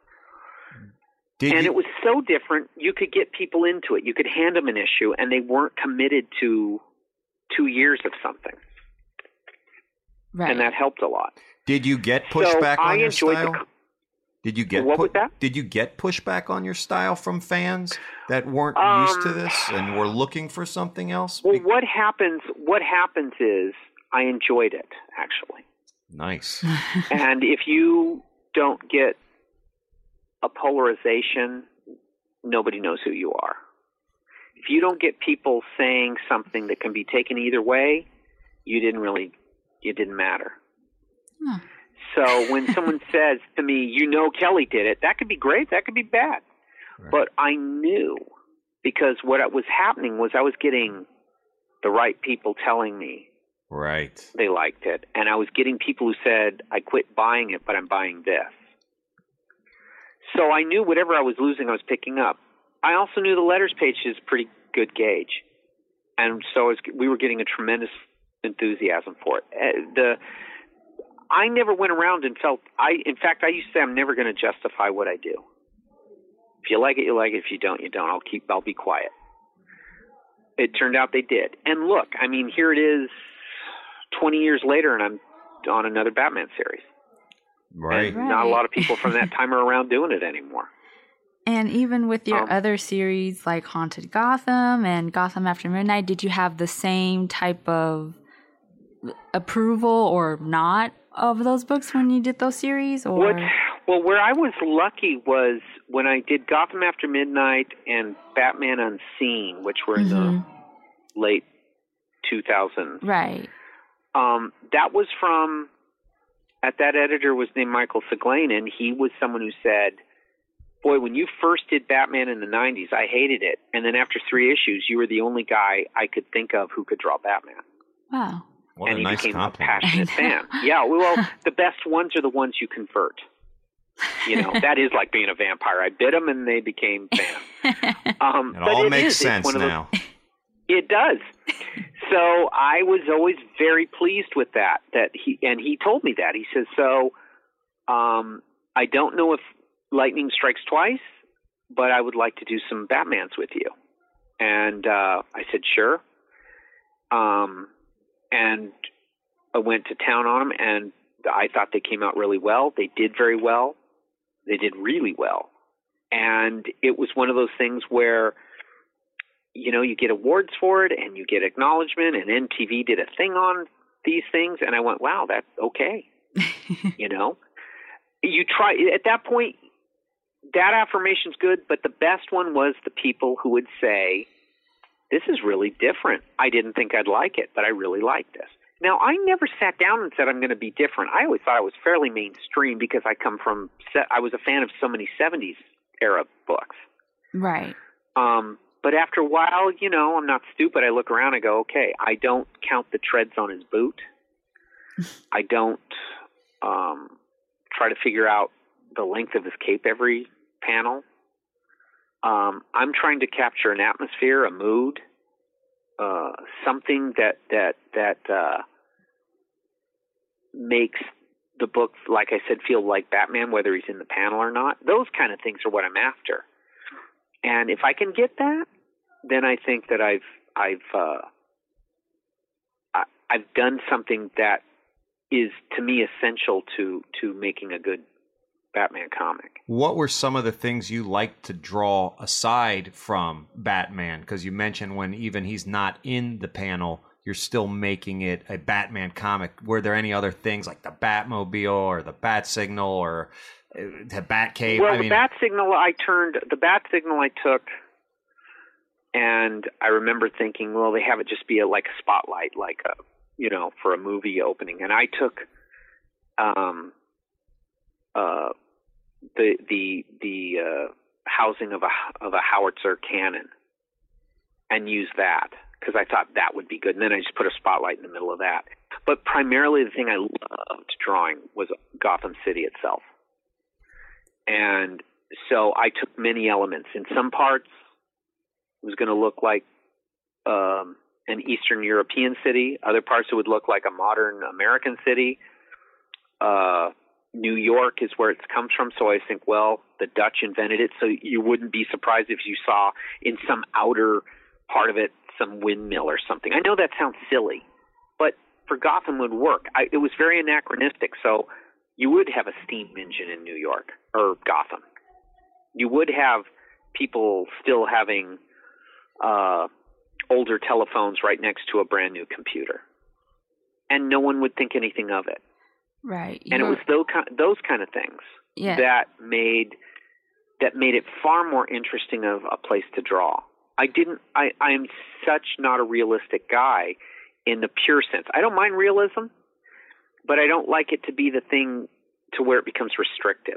It was so different, you could get people into it. You could hand them an issue, and they weren't committed to 2 years of something. Right. And that helped a lot. Did you get pushback on your style? Did you get what was that? Did you get pushback on your style from fans that weren't used to this and were looking for something else? Well, what happens is I enjoyed it, actually. Nice. And if you don't get a polarization, nobody knows who you are. If you don't get people saying something that can be taken either way, you didn't matter. Huh. So when someone says to me, Kelly did it, that could be great, that could be bad. Right. But I knew, because what was happening was I was getting the right people telling me they liked it. And I was getting people who said, I quit buying it, but I'm buying this. So I knew whatever I was losing, I was picking up. I also knew the letters page is a pretty good gauge. And so we were getting a tremendous enthusiasm for it. I never went around and felt, in fact, I used to say I'm never going to justify what I do. If you like it, you like it. If you don't, you don't. I'll be quiet. It turned out they did. And look, I mean, here it is 20 years later, and I'm on another Batman series. Right. And not a lot of people from that time are around doing it anymore. And even with your other series like Haunted Gotham and Gotham After Midnight, did you have the same type of approval or not of those books when you did those series? Or where I was lucky was when I did Gotham After Midnight and Batman Unseen, which were in the late 2000s. Right. That was from, that editor was named Michael Siglain, and he was someone who said, boy, when you first did Batman in the 90s, I hated it. And then after 3 issues, you were the only guy I could think of who could draw Batman. Wow. What and a he nice became compliment. a passionate fan. Yeah, well, the best ones are the ones you convert. That is like being a vampire. I bit them and they became fans. It all makes sense now. It does. So I was always very pleased with that. He told me that. He says, I don't know if lightning strikes twice, but I would like to do some Batmans with you. And I said, sure. And I went to town on them, and I thought they came out really well. They did very well. They did really well. And it was one of those things where, you get awards for it, and you get acknowledgement, and MTV did a thing on these things, and I went, wow, that's okay. You try, at that point, that affirmation's good, but the best one was the people who would say, this is really different. I didn't think I'd like it, but I really like this. Now, I never sat down and said I'm going to be different. I always thought I was fairly mainstream because I was a fan of so many 70s era books. Right. But after a while, I'm not stupid. I look around and go, okay, I don't count the treads on his boot. I don't try to figure out the length of his cape every panel. I'm trying to capture an atmosphere, a mood, something that makes the book, like I said, feel like Batman, whether he's in the panel or not. Those kind of things are what I'm after. And if I can get that, then I think that I've done something that is, to me, essential to making a good Batman comic. What were some of the things you liked to draw aside from Batman? Because you mentioned when even he's not in the panel, you're still making it a Batman comic. Were there any other things like the Batmobile or the Bat Signal or The Batcave. Well, the bat signal I took, and I remember thinking, well, they have it just be like a spotlight, like a, for a movie opening. And I took the housing of a howitzer cannon and used that because I thought that would be good. And then I just put a spotlight in the middle of that. But primarily the thing I loved drawing was Gotham City itself. And so I took many elements. In some parts, it was going to look like an Eastern European city. Other parts, it would look like a modern American city. New York is where it comes from. So I think, well, the Dutch invented it. So you wouldn't be surprised if you saw in some outer part of it some windmill or something. I know that sounds silly, but for Gotham would work. It was very anachronistic. So you would have a steam engine in New York or Gotham. You would have people still having older telephones right next to a brand new computer. And no one would think anything of it. Right. And it was those kind of things that made it far more interesting of a place to draw. I am such not a realistic guy in the pure sense. I don't mind realism, but I don't like it to be the thing to where it becomes restrictive.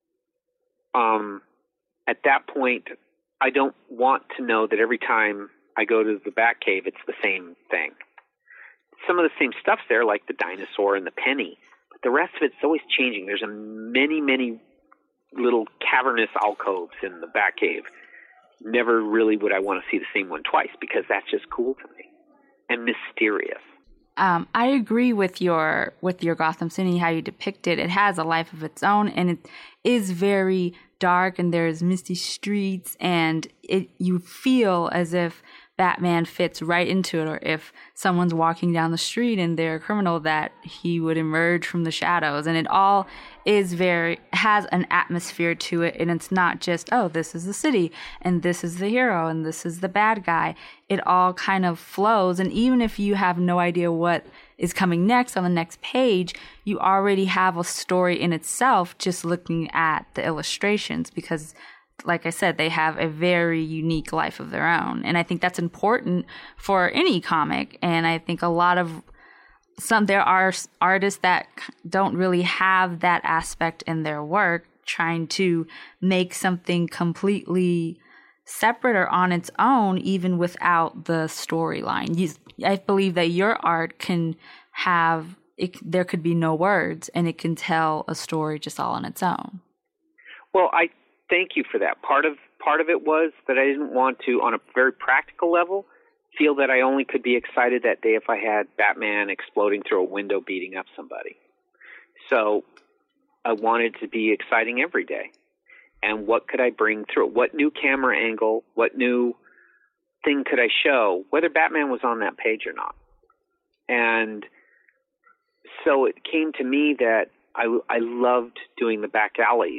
At that point, I don't want to know that every time I go to the Batcave, it's the same thing. Some of the same stuff's there, like the dinosaur and the penny, but the rest of it's always changing. There's many, many little cavernous alcoves in the Batcave. Never really would I want to see the same one twice because that's just cool to me and mysterious. I agree with your Gotham City, how you depict it. It has a life of its own, and it is very dark, and there's misty streets, and you feel as if Batman fits right into it, or if someone's walking down the street and they're a criminal, that he would emerge from the shadows. And it all has an atmosphere to it, and it's not just, oh, this is the city, and this is the hero, and this is the bad guy. It all kind of flows, and even if you have no idea what is coming next on the next page, you already have a story in itself just looking at the illustrations, because like I said, they have a very unique life of their own. And I think that's important for any comic. And I think there are artists that don't really have that aspect in their work, trying to make something completely separate or on its own, even without the storyline. I believe that your art can there could be no words, and it can tell a story just all on its own. Well, I thank you for that. Part of it was that I didn't want to, on a very practical level, feel that I only could be excited that day if I had Batman exploding through a window beating up somebody. So I wanted to be exciting every day. And what could I bring through it? What new camera angle, what new thing could I show, whether Batman was on that page or not? And so it came to me that I loved doing the back alleys.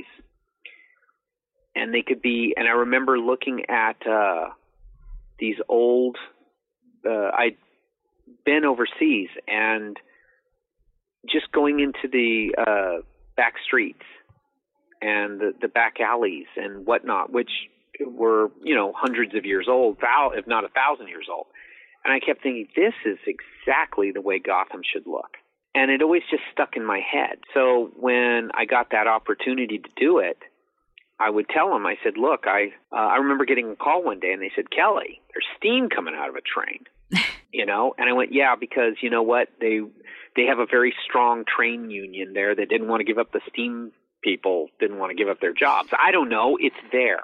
And they could be, and I remember looking at these old, I'd been overseas and just going into the back streets and the back alleys and whatnot, which were, hundreds of years old, if not 1,000 years old. And I kept thinking, this is exactly the way Gotham should look. And it always just stuck in my head. So when I got that opportunity to do it, I would tell them, I said, look, I remember getting a call one day and they said, Kelly, there's steam coming out of a train, And I went, yeah, because you know what? They have a very strong train union there that didn't want to give up the steam people, didn't want to give up their jobs. I don't know. It's there,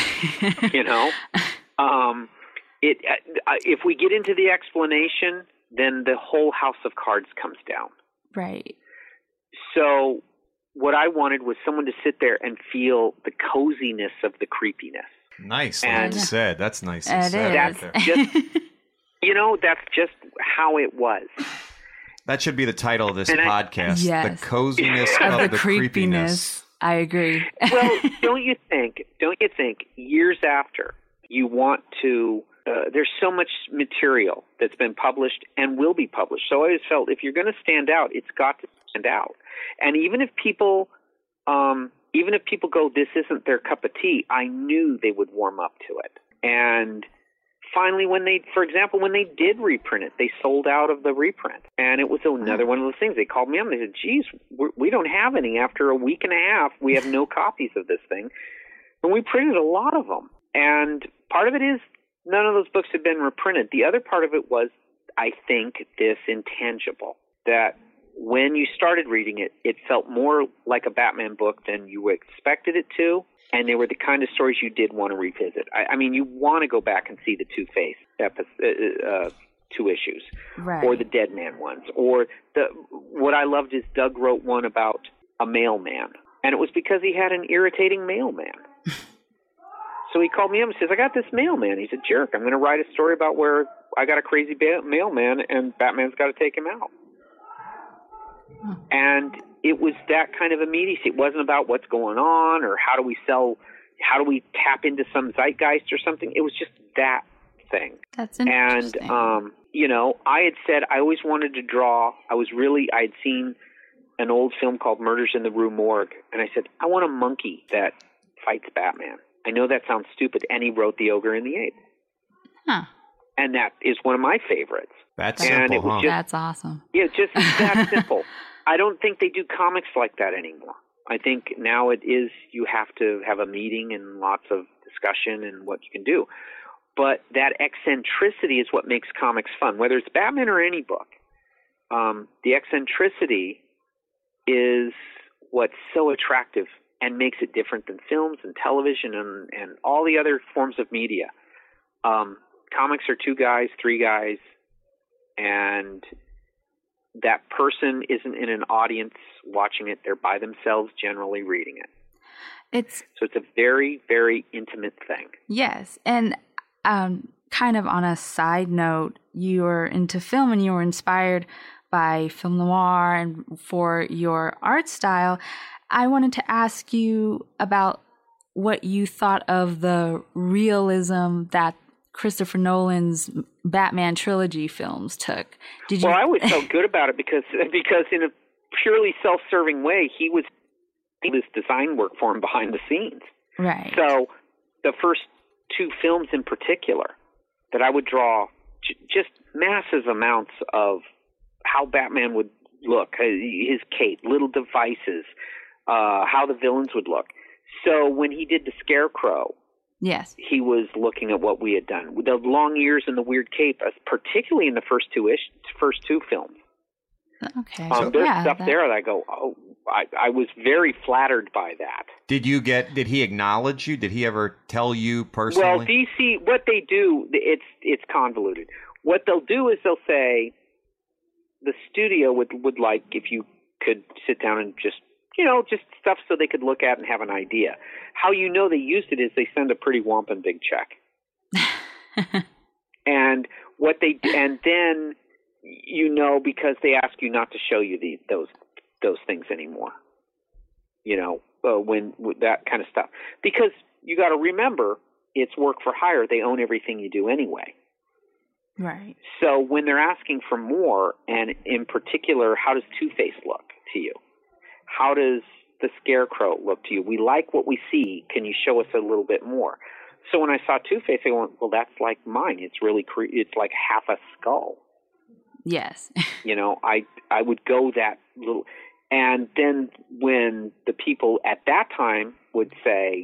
if we get into the explanation, then the whole house of cards comes down. Right. So what I wanted was someone to sit there and feel the coziness of the creepiness. Nice, like you said. That's nice. That's just, that's just how it was. That should be the title of this podcast. Yes. The coziness of the creepiness. I agree. Well, don't you think, years after, you want to, there's so much material that's been published and will be published. So I always felt if you're going to stand out, it's got to stand out. And even if people even if people go, this isn't their cup of tea, I knew they would warm up to it. And finally, for example, when they did reprint it, they sold out of the reprint. And it was another one of those things. They called me up and they said, geez, we don't have any. After a week and a half, we have no copies of this thing. And we printed a lot of them. And part of it is none of those books had been reprinted. The other part of it was, I think, this intangible, that when you started reading it, it felt more like a Batman book than you expected it to. And they were the kind of stories you did want to revisit. I mean, you want to go back and see the Two-Face 2 issues, right, or the Dead Man ones, or what I loved is Doug wrote one about a mailman, and it was because he had an irritating mailman. So he called me up and says, I got this mailman. He's a jerk. I'm going to write a story about where I got a crazy mailman, and Batman's got to take him out. Huh. And it was that kind of immediacy. It wasn't about what's going on or how do we tap into some zeitgeist or something. It was just that thing. That's interesting. And, I had said I always wanted to draw. I had seen an old film called Murders in the Rue Morgue, and I said, I want a monkey that fights Batman. I know that sounds stupid, and he wrote The Ogre and the Ape. Huh. And that is one of my favorites. That's simple, huh? That's awesome. Yeah, just that simple. I don't think they do comics like that anymore. I think now it is you have to have a meeting and lots of discussion and what you can do. But that eccentricity is what makes comics fun, whether it's Batman or any book. The eccentricity is what's so attractive and makes it different than films and television and all the other forms of media. Comics are 2 guys, 3 guys, and that person isn't in an audience watching it. They're by themselves generally reading it. So it's a very, very intimate thing. Yes. And kind of on a side note, you were into film and you were inspired by film noir and for your art style. I wanted to ask you about what you thought of the realism that Christopher Nolan's Batman trilogy films took. Did you? Well, I always felt good about it because in a purely self-serving way, he was this design work for him behind the scenes. Right. So the first 2 films in particular that I would draw just massive amounts of how Batman would look, his cape, little devices, how the villains would look. So when he did the Scarecrow, yes, he was looking at what we had done. The long ears and the weird cape, particularly in the first two films. Okay. There's stuff there that I go, I was very flattered by that. Did he acknowledge you? Did he ever tell you personally? Well, DC, what they do, it's convoluted. What they'll do is they'll say, the studio would like if you could sit down and just stuff so they could look at and have an idea. How you know they used it is they send a pretty whomping big check. And then because they ask you not to show you those things anymore. When that kind of stuff. Because you got to remember, it's work for hire. They own everything you do anyway. Right. So when they're asking for more, and in particular, how does Two-Face look to you? How does the Scarecrow look to you? We like what we see. Can you show us a little bit more? So when I saw Two-Face, I went, well, that's like mine. It's really it's like half a skull. Yes. I would go that little. And then when the people at that time would say,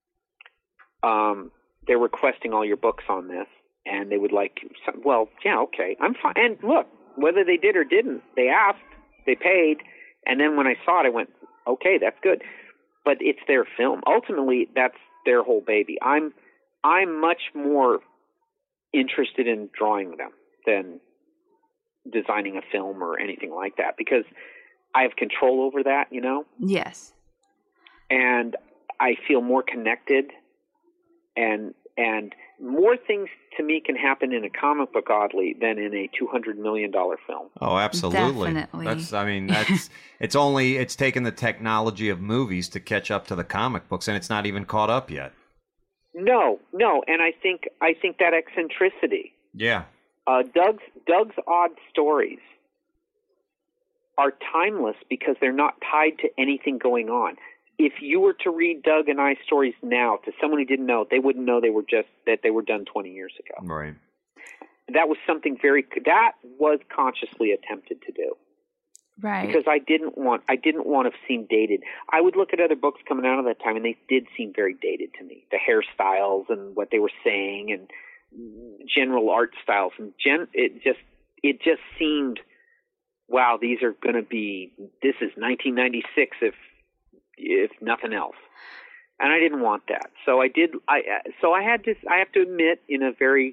they're requesting all your books on this, and they would like, well, yeah, okay, I'm fine. And look, whether they did or didn't, they asked, they paid, and then when I saw it, I went, okay, that's good. But it's their film. Ultimately, that's their whole baby. I'm much more interested in drawing them than designing a film or anything like that, because I have control over that, Yes. And I feel more connected, and more things to me can happen in a comic book, oddly, than in a $200 million film. Oh, absolutely. Definitely. It's taken the technology of movies to catch up to the comic books, and it's not even caught up yet. No, and I think that eccentricity. Yeah. Doug's odd stories are timeless because they're not tied to anything going on. if you were to read Doug and I stories now to someone who didn't know, they wouldn't know they were done 20 years ago. Right. That was something that was consciously attempted to do. Right. Because I didn't want to seem dated. I would look at other books coming out of that time, and they did seem very dated to me. The hairstyles and what they were saying, and general art styles, and it just seemed, wow, these are going to be. This is 1996, if nothing else. And I didn't want that, so I did. So I had to. I have to admit, in a very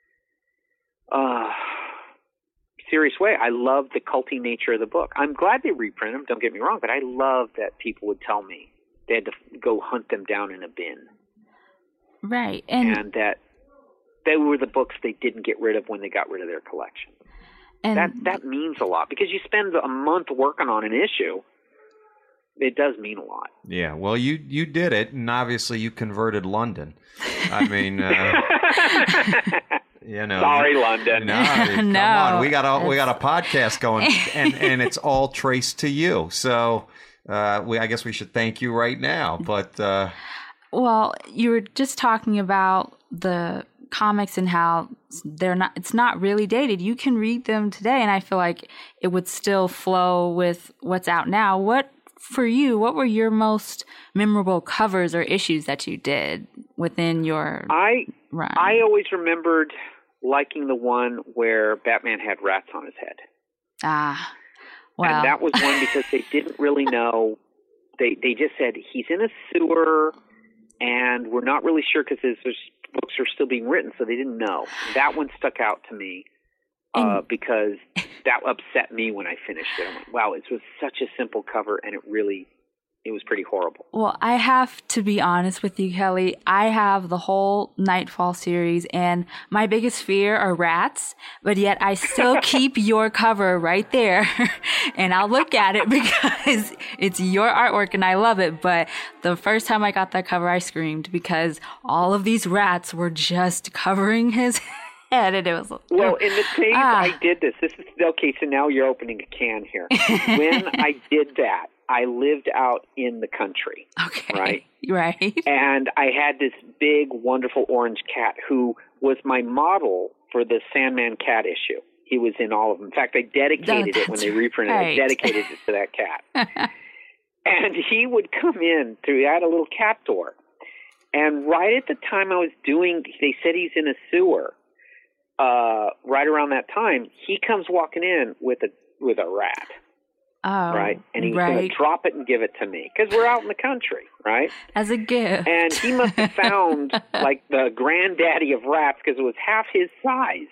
serious way, I love the culty nature of the book. I'm glad they reprint them, don't get me wrong, but I love that people would tell me they had to go hunt them down in a bin. Right. And that they were the books they didn't get rid of when they got rid of their collection. And that means a lot, because you spend a month working on an issue. It does mean a lot. Yeah, well, you did it, and obviously you converted London. I mean... Sorry, London. No, come on. We got a podcast going, and it's all traced to you. So I guess we should thank you right now. But well, you were just talking about the comics and how it's not really dated. You can read them today, and I feel like it would still flow with what's out now. What were your most memorable covers or issues that you did within your run? I always remembered liking the one where Batman had rats on his head. Ah, well. And that was one because they didn't really know. They just said, he's in a sewer, and we're not really sure because his books are still being written, so they didn't know. That one stuck out to me because that upset me when I finished it. I went, wow, it was such a simple cover, and it was pretty horrible. Well, I have to be honest with you, Kelly. I have the whole Nightfall series, and my biggest fear are rats, but yet I still keep your cover right there, and I'll look at it because it's your artwork and I love it. But the first time I got that cover, I screamed because all of these rats were just covering his head, and it was... Well, in the tape, I did this. This is okay, so now you're opening a can here. When I did that, I lived out in the country, right? Right. And I had this big, wonderful orange cat who was my model for the Sandman cat issue. He was in all of them. In fact, I dedicated it when they reprinted it. I dedicated it to that cat. And he would come in I had a little cat door. And right at the time they said he's in a sewer. Right around that time, he comes walking in with a rat. Oh, right. And he was going to drop it and give it to me because we're out in the country, right? As a gift. And he must have found like the granddaddy of rats because it was half his size.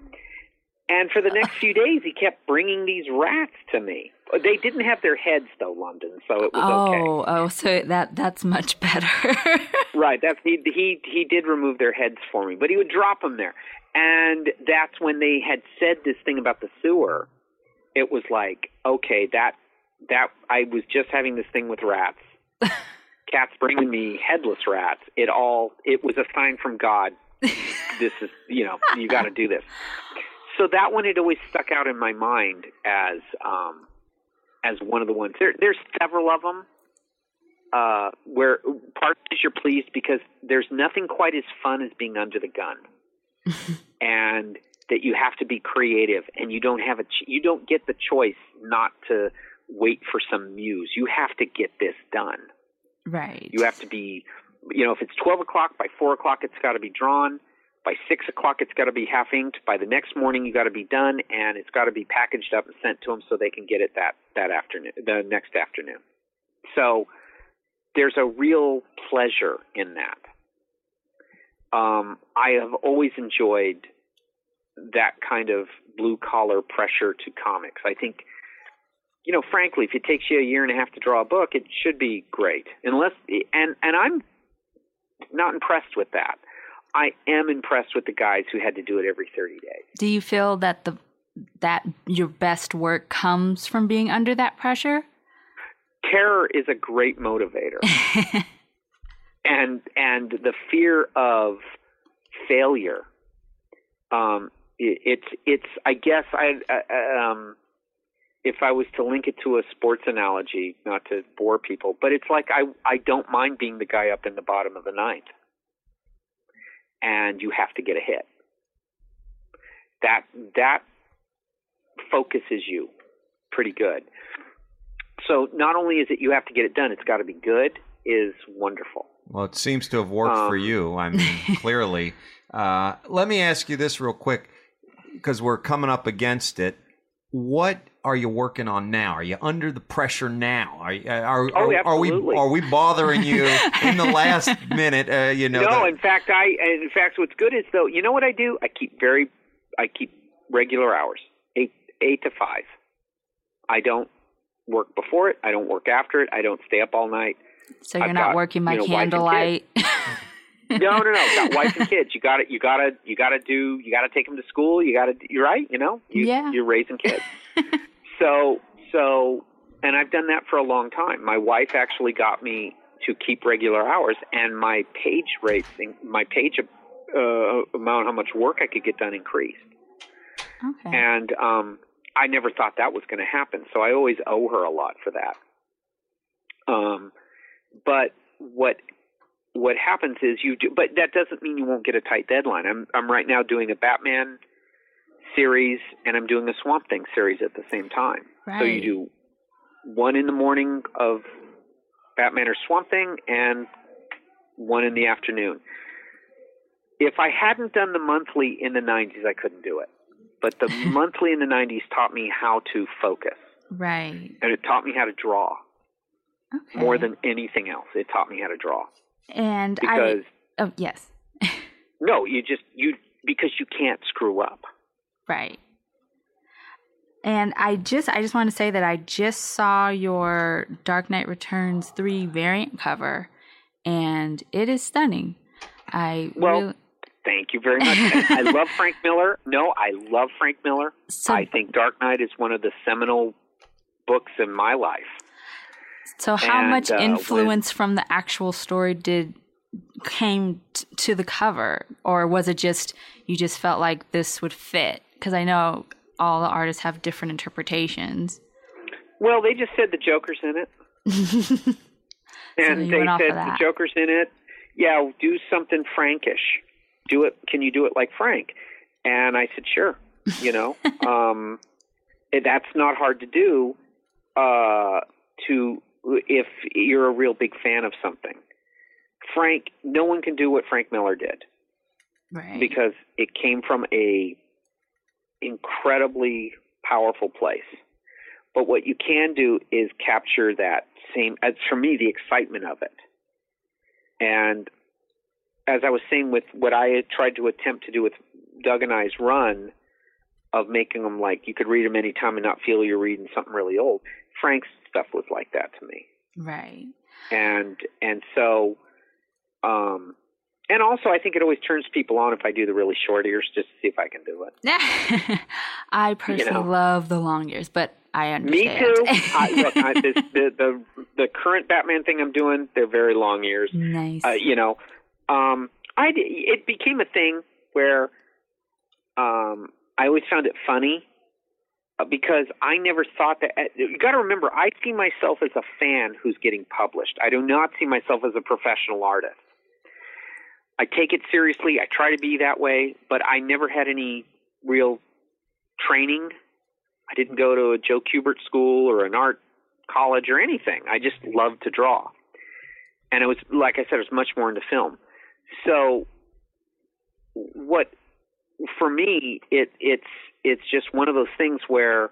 And for the next few days, he kept bringing these rats to me. They didn't have their heads, though, London, so it was okay. Oh, so that's much better. Right. He did remove their heads for me, but he would drop them there. And that's when they had said this thing about the sewer. It was like, okay, that I was just having this thing with rats. Cats bringing me headless rats. It was a sign from God. This is, you got to do this. So that one had always stuck out in my mind as one of the ones. There's several of them where part is you're pleased because there's nothing quite as fun as being under the gun, and that you have to be creative, and you don't get the choice not to wait for some muse. You have to get this done. Right. You have to be, if it's 12 o'clock, by 4 o'clock it's got to be drawn. By 6 o'clock it's got to be half inked. By the next morning you got to be done, and it's got to be packaged up and sent to them so they can get it that afternoon, the next afternoon. So there's a real pleasure in that. I have always enjoyed that kind of blue-collar pressure to comics. I think, frankly, if it takes you a year and a half to draw a book, it should be great. And I'm not impressed with that. I am impressed with the guys who had to do it every 30 days. Do you feel that that your best work comes from being under that pressure? Terror is a great motivator. and the fear of failure, it's I guess if I was to link it to a sports analogy, not to bore people, but it's like I don't mind being the guy up in the bottom of the ninth, and you have to get a hit. That focuses you pretty good. So not only is it you have to get it done, it's got to be good, is wonderful. Well, it seems to have worked for you. I mean, clearly. Let me ask you this real quick, because we're coming up against it. What are you working on now? Are you under the pressure now? Are we bothering you in the last minute? No, in fact, what's good is though, you know what I do? I keep regular hours, 8 to 5. I don't work before it. I don't work after it. I don't stay up all night. So you're not working by candlelight. No. Got wife and kids. You got to take them to school. You're right. You're raising kids. So, and I've done that for a long time. My wife actually got me to keep regular hours, and my page amount, how much work I could get done, increased. Okay. And I never thought that was going to happen, so I always owe her a lot for that. But what happens is you do, but that doesn't mean you won't get a tight deadline. I'm right now doing a Batman series, and I'm doing a Swamp Thing series at the same time. Right. So you do one in the morning of Batman or Swamp Thing, and one in the afternoon. If I hadn't done the monthly in the 90s, I couldn't do it. But the monthly in the 90s taught me how to focus. Right. And it taught me how to draw. Okay. More than anything else, it taught me how to draw. And yes. No, because you can't screw up. Right. And I just want to say that I just saw your Dark Knight Returns 3 variant cover, and it is stunning. Thank you very much. I love Frank Miller. No, I love Frank Miller. So, I think Dark Knight is one of the seminal books in my life. So how much influence from the actual story came to the cover? Or was it just, you just felt like this would fit? Because I know all the artists have different interpretations. Well, they just said the Joker's in it. And they said the Joker's in it. Yeah, do something Frankish. Do it. Can you do it like Frank? And I said, sure. That's not hard to do. If you're a real big fan of something, no one can do what Frank Miller did, right? Because it came from a incredibly powerful place. But what you can do is capture that same, for me, the excitement of it. And as I was saying with what I had tried to attempt to do with Doug and I's run of making them like you could read them anytime and not feel you're reading something really old, Frank's stuff was like that to me. Right. And so, and also I think it always turns people on if I do the really short ears just to see if I can do it. I personally love the long ears, but I understand. Me too. The current Batman thing I'm doing, they're very long ears. Nice. It became a thing where I always found it funny because I never thought that. You got to remember, I see myself as a fan who's getting published. I do not see myself as a professional artist. I take it seriously. I try to be that way, but I never had any real training. I didn't go to a Joe Kubert school or an art college or anything. I just loved to draw. And it was, like I said, it was much more into film. So for me, it's just one of those things where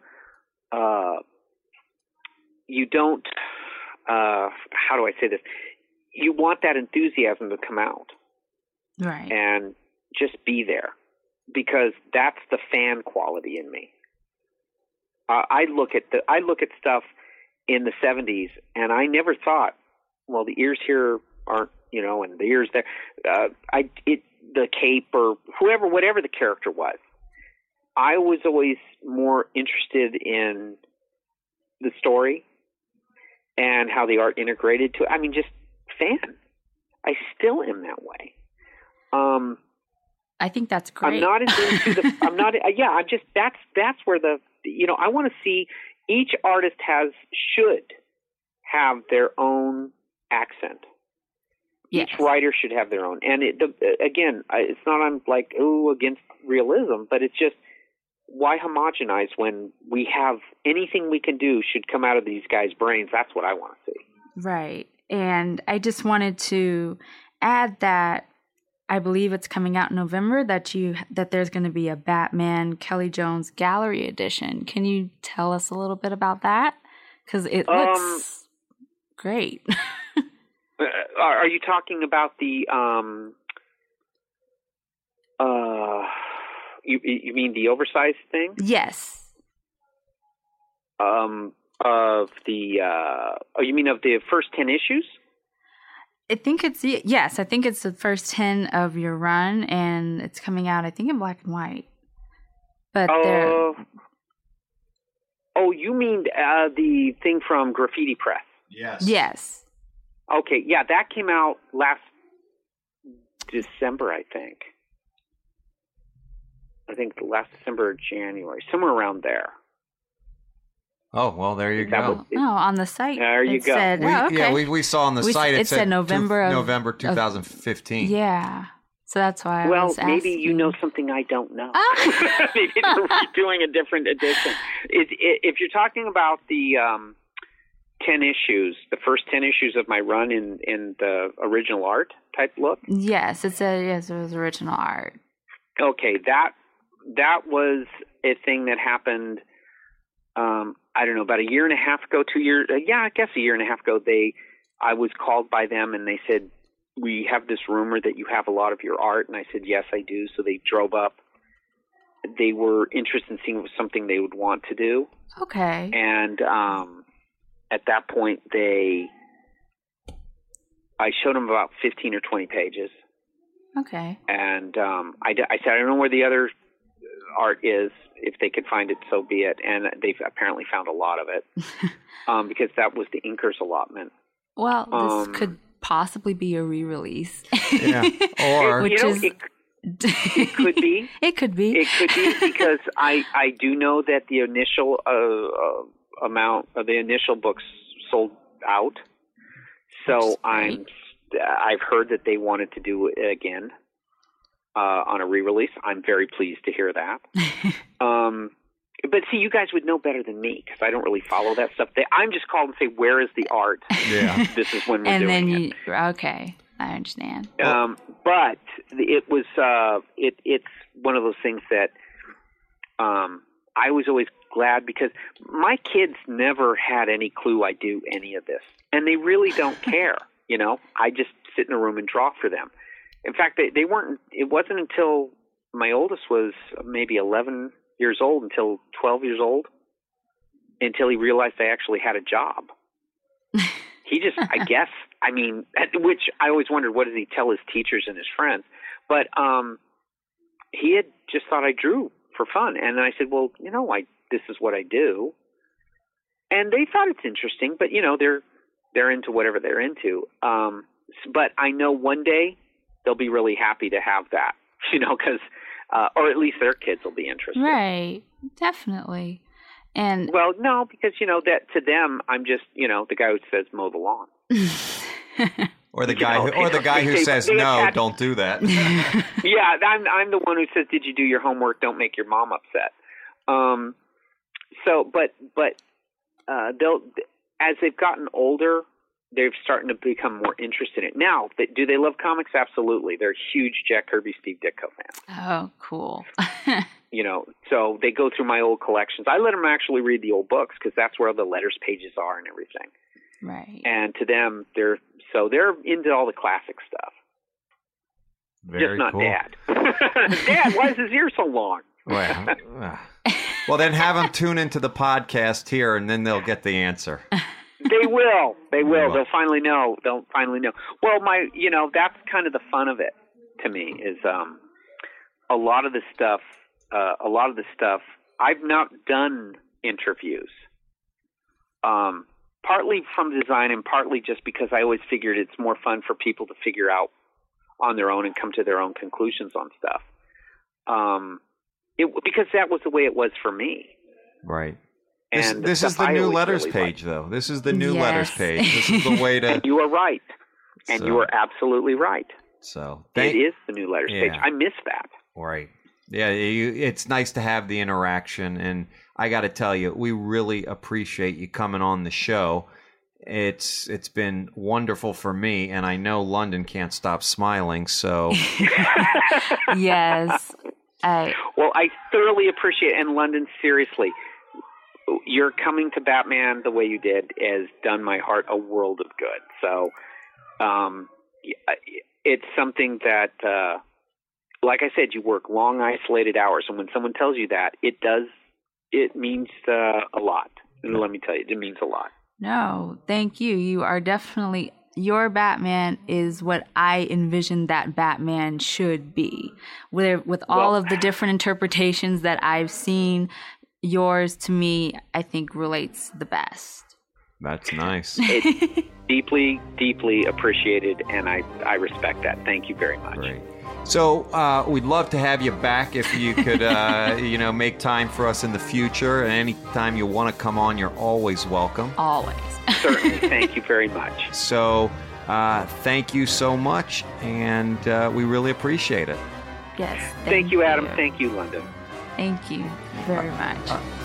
you don't, how do I say this? You want that enthusiasm to come out. Right. And just be there, because that's the fan quality in me. I look at stuff in the 70s, and I never thought, well, the ears here aren't, and the ears there. The cape or whatever the character was. I was always more interested in the story and how the art integrated to it. I mean, just fan. I still am that way. I think that's great. I'm not into the. I'm not. Yeah. I'm just. That's where the. I want to see each artist should have their own accent. Yes. Each writer should have their own. And again, it's not I'm like, against realism, but it's just, why homogenize when we have anything we can do should come out of these guys' brains? That's what I want to see. Right. And I just wanted to add that I believe it's coming out in November that there's going to be a Batman Kelly Jones Gallery edition. Can you tell us a little bit about that? Because it looks great. Are you talking about the you mean the oversized thing? Yes. Of the you mean of the first 10 issues? I think it's the first 10 of your run, and it's coming out, I think, in black and white. But you mean the thing from Graffiti Press? Yes. Okay, yeah, that came out last December, I think. Last December or January, somewhere around there. Oh, well, there you go. On the site. There you go. Said, we saw on the site it said November 2015. Yeah. So that's why I was asking. Well, maybe you know something I don't know. Maybe they're doing a different edition. If you're talking about the 10 issues, the first 10 issues of my run in the original art type look? Yes, it was original art. Okay, that was a thing that happened, I don't know, about a year and a half ago, 2 years, I guess a year and a half ago, I was called by them and they said, we have this rumor that you have a lot of your art, and I said, yes, I do. So they drove up. They were interested in seeing if it was something they would want to do. Okay. And at that point, I showed them about 15 or 20 pages. Okay. And I said, I don't know where the other art is. If they could find it, so be it. And they've apparently found a lot of it because that was the inker's allotment. Well, this could possibly be a re-release. Yeah. Or it could be. It could be. It could be because I do know that the initial amount of the initial books sold out. So I've heard that they wanted to do it again on a re-release. I'm very pleased to hear that. But see, you guys would know better than me because I don't really follow that stuff. I'm just called and say, "Where is the art?" Yeah, this is when we're doing it. Okay, I understand. But it was it's one of those things that I was always glad because my kids never had any clue I do any of this, and they really don't care. You know, I just sit in a room and draw for them. In fact, they weren't. It wasn't until my oldest was maybe 11 years old, until 12 years old, until he realized I actually had a job. He just, I guess, I mean, which I always wondered, what does he tell his teachers and his friends? But he had just thought I drew for fun. And then I said, well, you know, this is what I do. And they thought it's interesting, but, you know, they're into whatever they're into. But I know one day they'll be really happy to have that, you know, because or at least their kids will be interested. Right. Definitely. And well, no, because, you know, that to them, I'm just, you know, the guy who says mow the lawn. Or the guy who says, no, don't do that. Yeah, I'm the one who says, did you do your homework? Don't make your mom upset. But they'll, as they've gotten older, they're starting to become more interested in it. Now, do they love comics? Absolutely. They're huge Jack Kirby, Steve Ditko fans. Oh, cool. You know, so they go through my old collections. I let them actually read the old books because that's where the letters pages are and everything. Right. And to them, they're into all the classic stuff. Very just not cool. Dad. Dad, why is his ear so long? Well, then have them tune into the podcast here, and then they'll get the answer. They will. They'll finally know. Well, that's kind of the fun of it to me is a lot of the stuff. I've not done interviews. Partly from design and partly just because I always figured it's more fun for people to figure out on their own and come to their own conclusions on stuff. Because that was the way it was for me. Right. And this is the new letters page, though. This is the new letters page. This is the way to... And you are right. And you are absolutely right. So it is the new letters page. I miss that. Right. Yeah, it's nice to have the interaction. And I got to tell you, we really appreciate you coming on the show. It's been wonderful for me, and I know London can't stop smiling, so... Yes. Well, I thoroughly appreciate it. And London, seriously, your coming to Batman the way you did has done my heart a world of good. So it's something that, like I said, you work long, isolated hours. And when someone tells you that, it means a lot. And let me tell you, it means a lot. No, thank you. You are definitely... Your Batman is what I envisioned that Batman should be. With all of the different interpretations that I've seen, yours, to me, I think relates the best. That's nice. It's deeply, deeply appreciated, and I respect that. Thank you very much. Great. So we'd love to have you back if you could, make time for us in the future. And anytime you want to come on, you're always welcome. Always. Certainly. Thank you very much. So thank you so much, and we really appreciate it. Yes. Thank you, Adam. Thank you, London. Thank you very much.